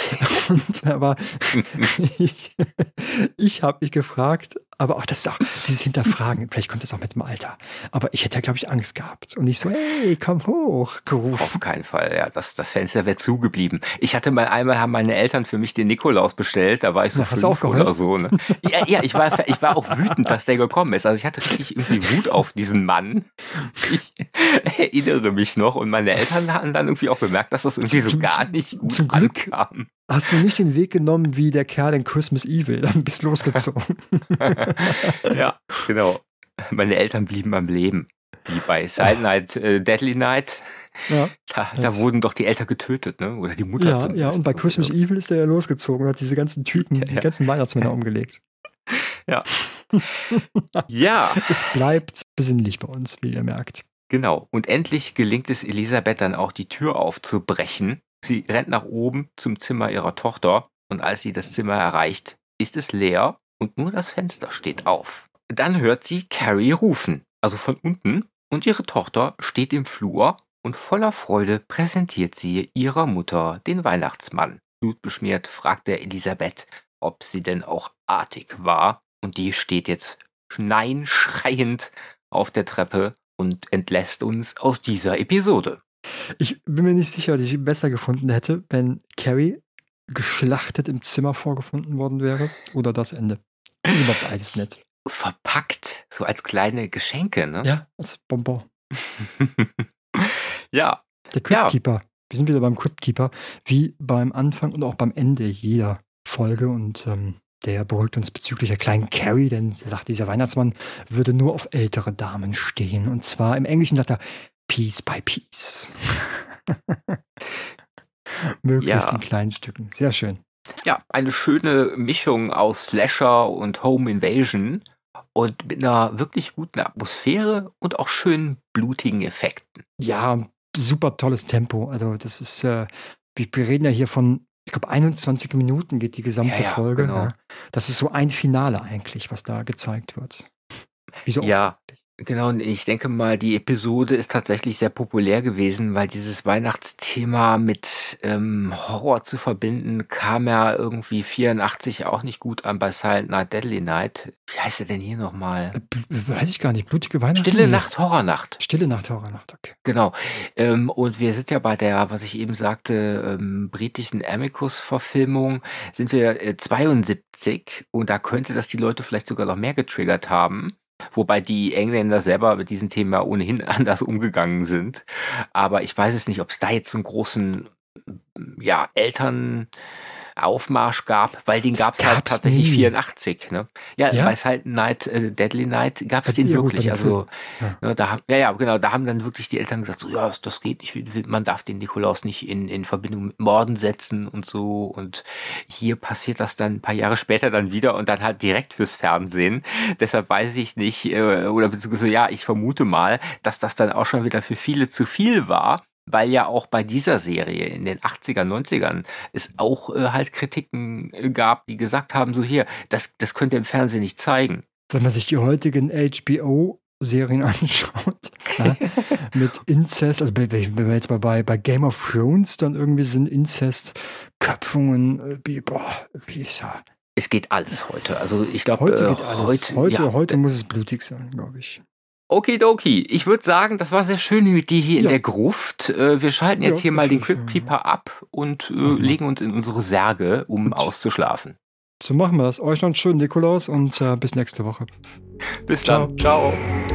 S2: Und, aber ich, ich habe mich gefragt, aber auch das ist auch dieses Hinterfragen, vielleicht kommt das auch mit dem Alter. Aber ich hätte, glaube ich, Angst gehabt. Und nicht so, hey, komm hoch, gerufen.
S1: Auf keinen Fall, ja. Das, das Fenster wäre zugeblieben. Ich hatte mal einmal, haben meine Eltern für mich den Nikolaus bestellt, da war ich so
S2: Na, hast
S1: fünf
S2: du auch geheult?
S1: oder so. Ne? Ja, ja ich, war, ich war auch wütend, dass der gekommen ist. Also ich hatte richtig irgendwie Wut auf diesen Mann. Ich erinnere mich noch und meine Eltern hatten dann irgendwie auch bemerkt, dass das irgendwie so
S2: Zum-
S1: gar nicht gut
S2: zum Glück.
S1: ankam.
S2: Hast du nicht den Weg genommen wie der Kerl in Christmas Evil, dann bist losgezogen.
S1: Ja, genau. Meine Eltern blieben am Leben. Wie bei Silent Night, äh, Deadly Night.
S2: Ja,
S1: Da, da
S2: Jetzt-
S1: wurden doch die Eltern getötet, ne? Oder die Mutter
S2: ja,
S1: zumindest.
S2: ja, und bei Christmas Evil ist er ja losgezogen und hat diese ganzen Typen,
S1: Ja,
S2: die
S1: ja.
S2: ganzen Weihnachtsmänner umgelegt.
S1: Ja,
S2: Es bleibt besinnlich bei uns, wie ihr merkt.
S1: genau. Und endlich gelingt es Elisabeth dann auch, die Tür aufzubrechen. Sie rennt nach oben zum Zimmer ihrer Tochter und als sie das Zimmer erreicht, ist es leer und nur das Fenster steht auf. Dann hört sie Carrie rufen, also von unten, und ihre Tochter steht im Flur und voller Freude präsentiert sie ihrer Mutter den Weihnachtsmann. Blutbeschmiert fragt er Elisabeth, ob sie denn auch artig war, und die steht jetzt schneinschreiend auf der Treppe und entlässt uns aus dieser Episode.
S2: Ich bin mir nicht sicher, dass ich besser gefunden hätte, wenn Carrie geschlachtet im Zimmer vorgefunden worden wäre oder das Ende. Das ist aber beides nett.
S1: Verpackt, so als kleine Geschenke, ne?
S2: Ja, als Bonbon.
S1: Ja,
S2: Der Cryptkeeper. Wir sind wieder beim Cryptkeeper, wie beim Anfang und auch beim Ende jeder Folge. Und ähm, der beruhigt uns bezüglich der kleinen Carrie, denn sagt, dieser Weihnachtsmann würde nur auf ältere Damen stehen. Und zwar im Englischen sagt er Piece by Piece. Möglichst
S1: Ja.
S2: in kleinen Stücken. Sehr schön.
S1: Ja, eine schöne Mischung aus Slasher und Home Invasion und mit einer wirklich guten Atmosphäre und auch schönen blutigen Effekten.
S2: Ja, super tolles Tempo. Also das ist, äh, wir, wir reden ja hier von, ich glaube, einundzwanzig Minuten geht die gesamte
S1: Ja, ja,
S2: Folge.
S1: genau.
S2: Ja. Das ist so ein Finale eigentlich, was da gezeigt wird. Wie so oft.
S1: Ja, genau. Und ich denke mal, die Episode ist tatsächlich sehr populär gewesen, weil dieses Weihnachtsthema mit ähm, Horror zu verbinden, kam ja irgendwie vierundachtzig auch nicht gut an bei Silent Night, Deadly Night. Wie heißt er denn hier nochmal?
S2: Äh, b- weiß ich gar nicht. Blutige Weihnachten?
S1: Stille
S2: Nee.
S1: Nacht, Horrornacht.
S2: Stille Nacht, Horrornacht, okay.
S1: Genau. Ähm, und wir sind ja bei der, was ich eben sagte, ähm, britischen Amicus-Verfilmung, sind wir äh, zweiundsiebzig und da könnte das die Leute vielleicht sogar noch mehr getriggert haben. Wobei die Engländer selber mit diesem Thema ohnehin anders umgegangen sind. Aber ich weiß es nicht, ob es da jetzt so einen großen ja, Elternaufmarsch gab, weil den
S2: Das
S1: gab es halt
S2: gab's
S1: tatsächlich
S2: nie.
S1: vierundachtzig. Ne? Ja,
S2: Ja?
S1: bei Silent Night, äh, Deadly Night gab es
S2: Ja,
S1: den
S2: gut, bei
S1: wirklich.
S2: dem
S1: Also
S2: Film. Ja.
S1: ne, da haben, ja, ja, genau, da haben dann wirklich die Eltern gesagt, so ja, das, das geht nicht, man darf den Nikolaus nicht in, in Verbindung mit Morden setzen und so. Und hier passiert das dann ein paar Jahre später dann wieder und dann halt direkt fürs Fernsehen. Deshalb weiß ich nicht, äh, oder beziehungsweise ja, ich vermute mal, dass das dann auch schon wieder für viele zu viel war. Weil ja auch bei dieser Serie in den achtziger, neunzigern es auch äh, halt Kritiken äh, gab, die gesagt haben, so hier, das, das könnt ihr im Fernsehen nicht zeigen.
S2: Wenn man sich die heutigen H B O-Serien anschaut, ja, mit Inzest, also bei- wenn wir jetzt mal bei, bei Game of Thrones dann irgendwie sind Inzest-Köpfungen, äh, wie, boah, wie ist ja.
S1: Es geht alles heute. Also ich glaube,
S2: Heute
S1: äh,
S2: geht alles.
S1: heute,
S2: Heute,
S1: ja,
S2: heute muss es blutig sein, glaube ich.
S1: Okidoki. Ich würde sagen, das war sehr schön mit dir hier in
S2: Ja.
S1: der Gruft. Äh, Wir schalten jetzt
S2: Ja,
S1: hier mal den
S2: das ist,
S1: Crypt Keeper ab und äh,
S2: Machen wir.
S1: legen uns in unsere Särge, um
S2: Und-
S1: auszuschlafen.
S2: So machen wir das. Euch noch einen schönen Nikolaus und äh, bis nächste Woche.
S1: Bis
S2: Ciao.
S1: dann. Ciao.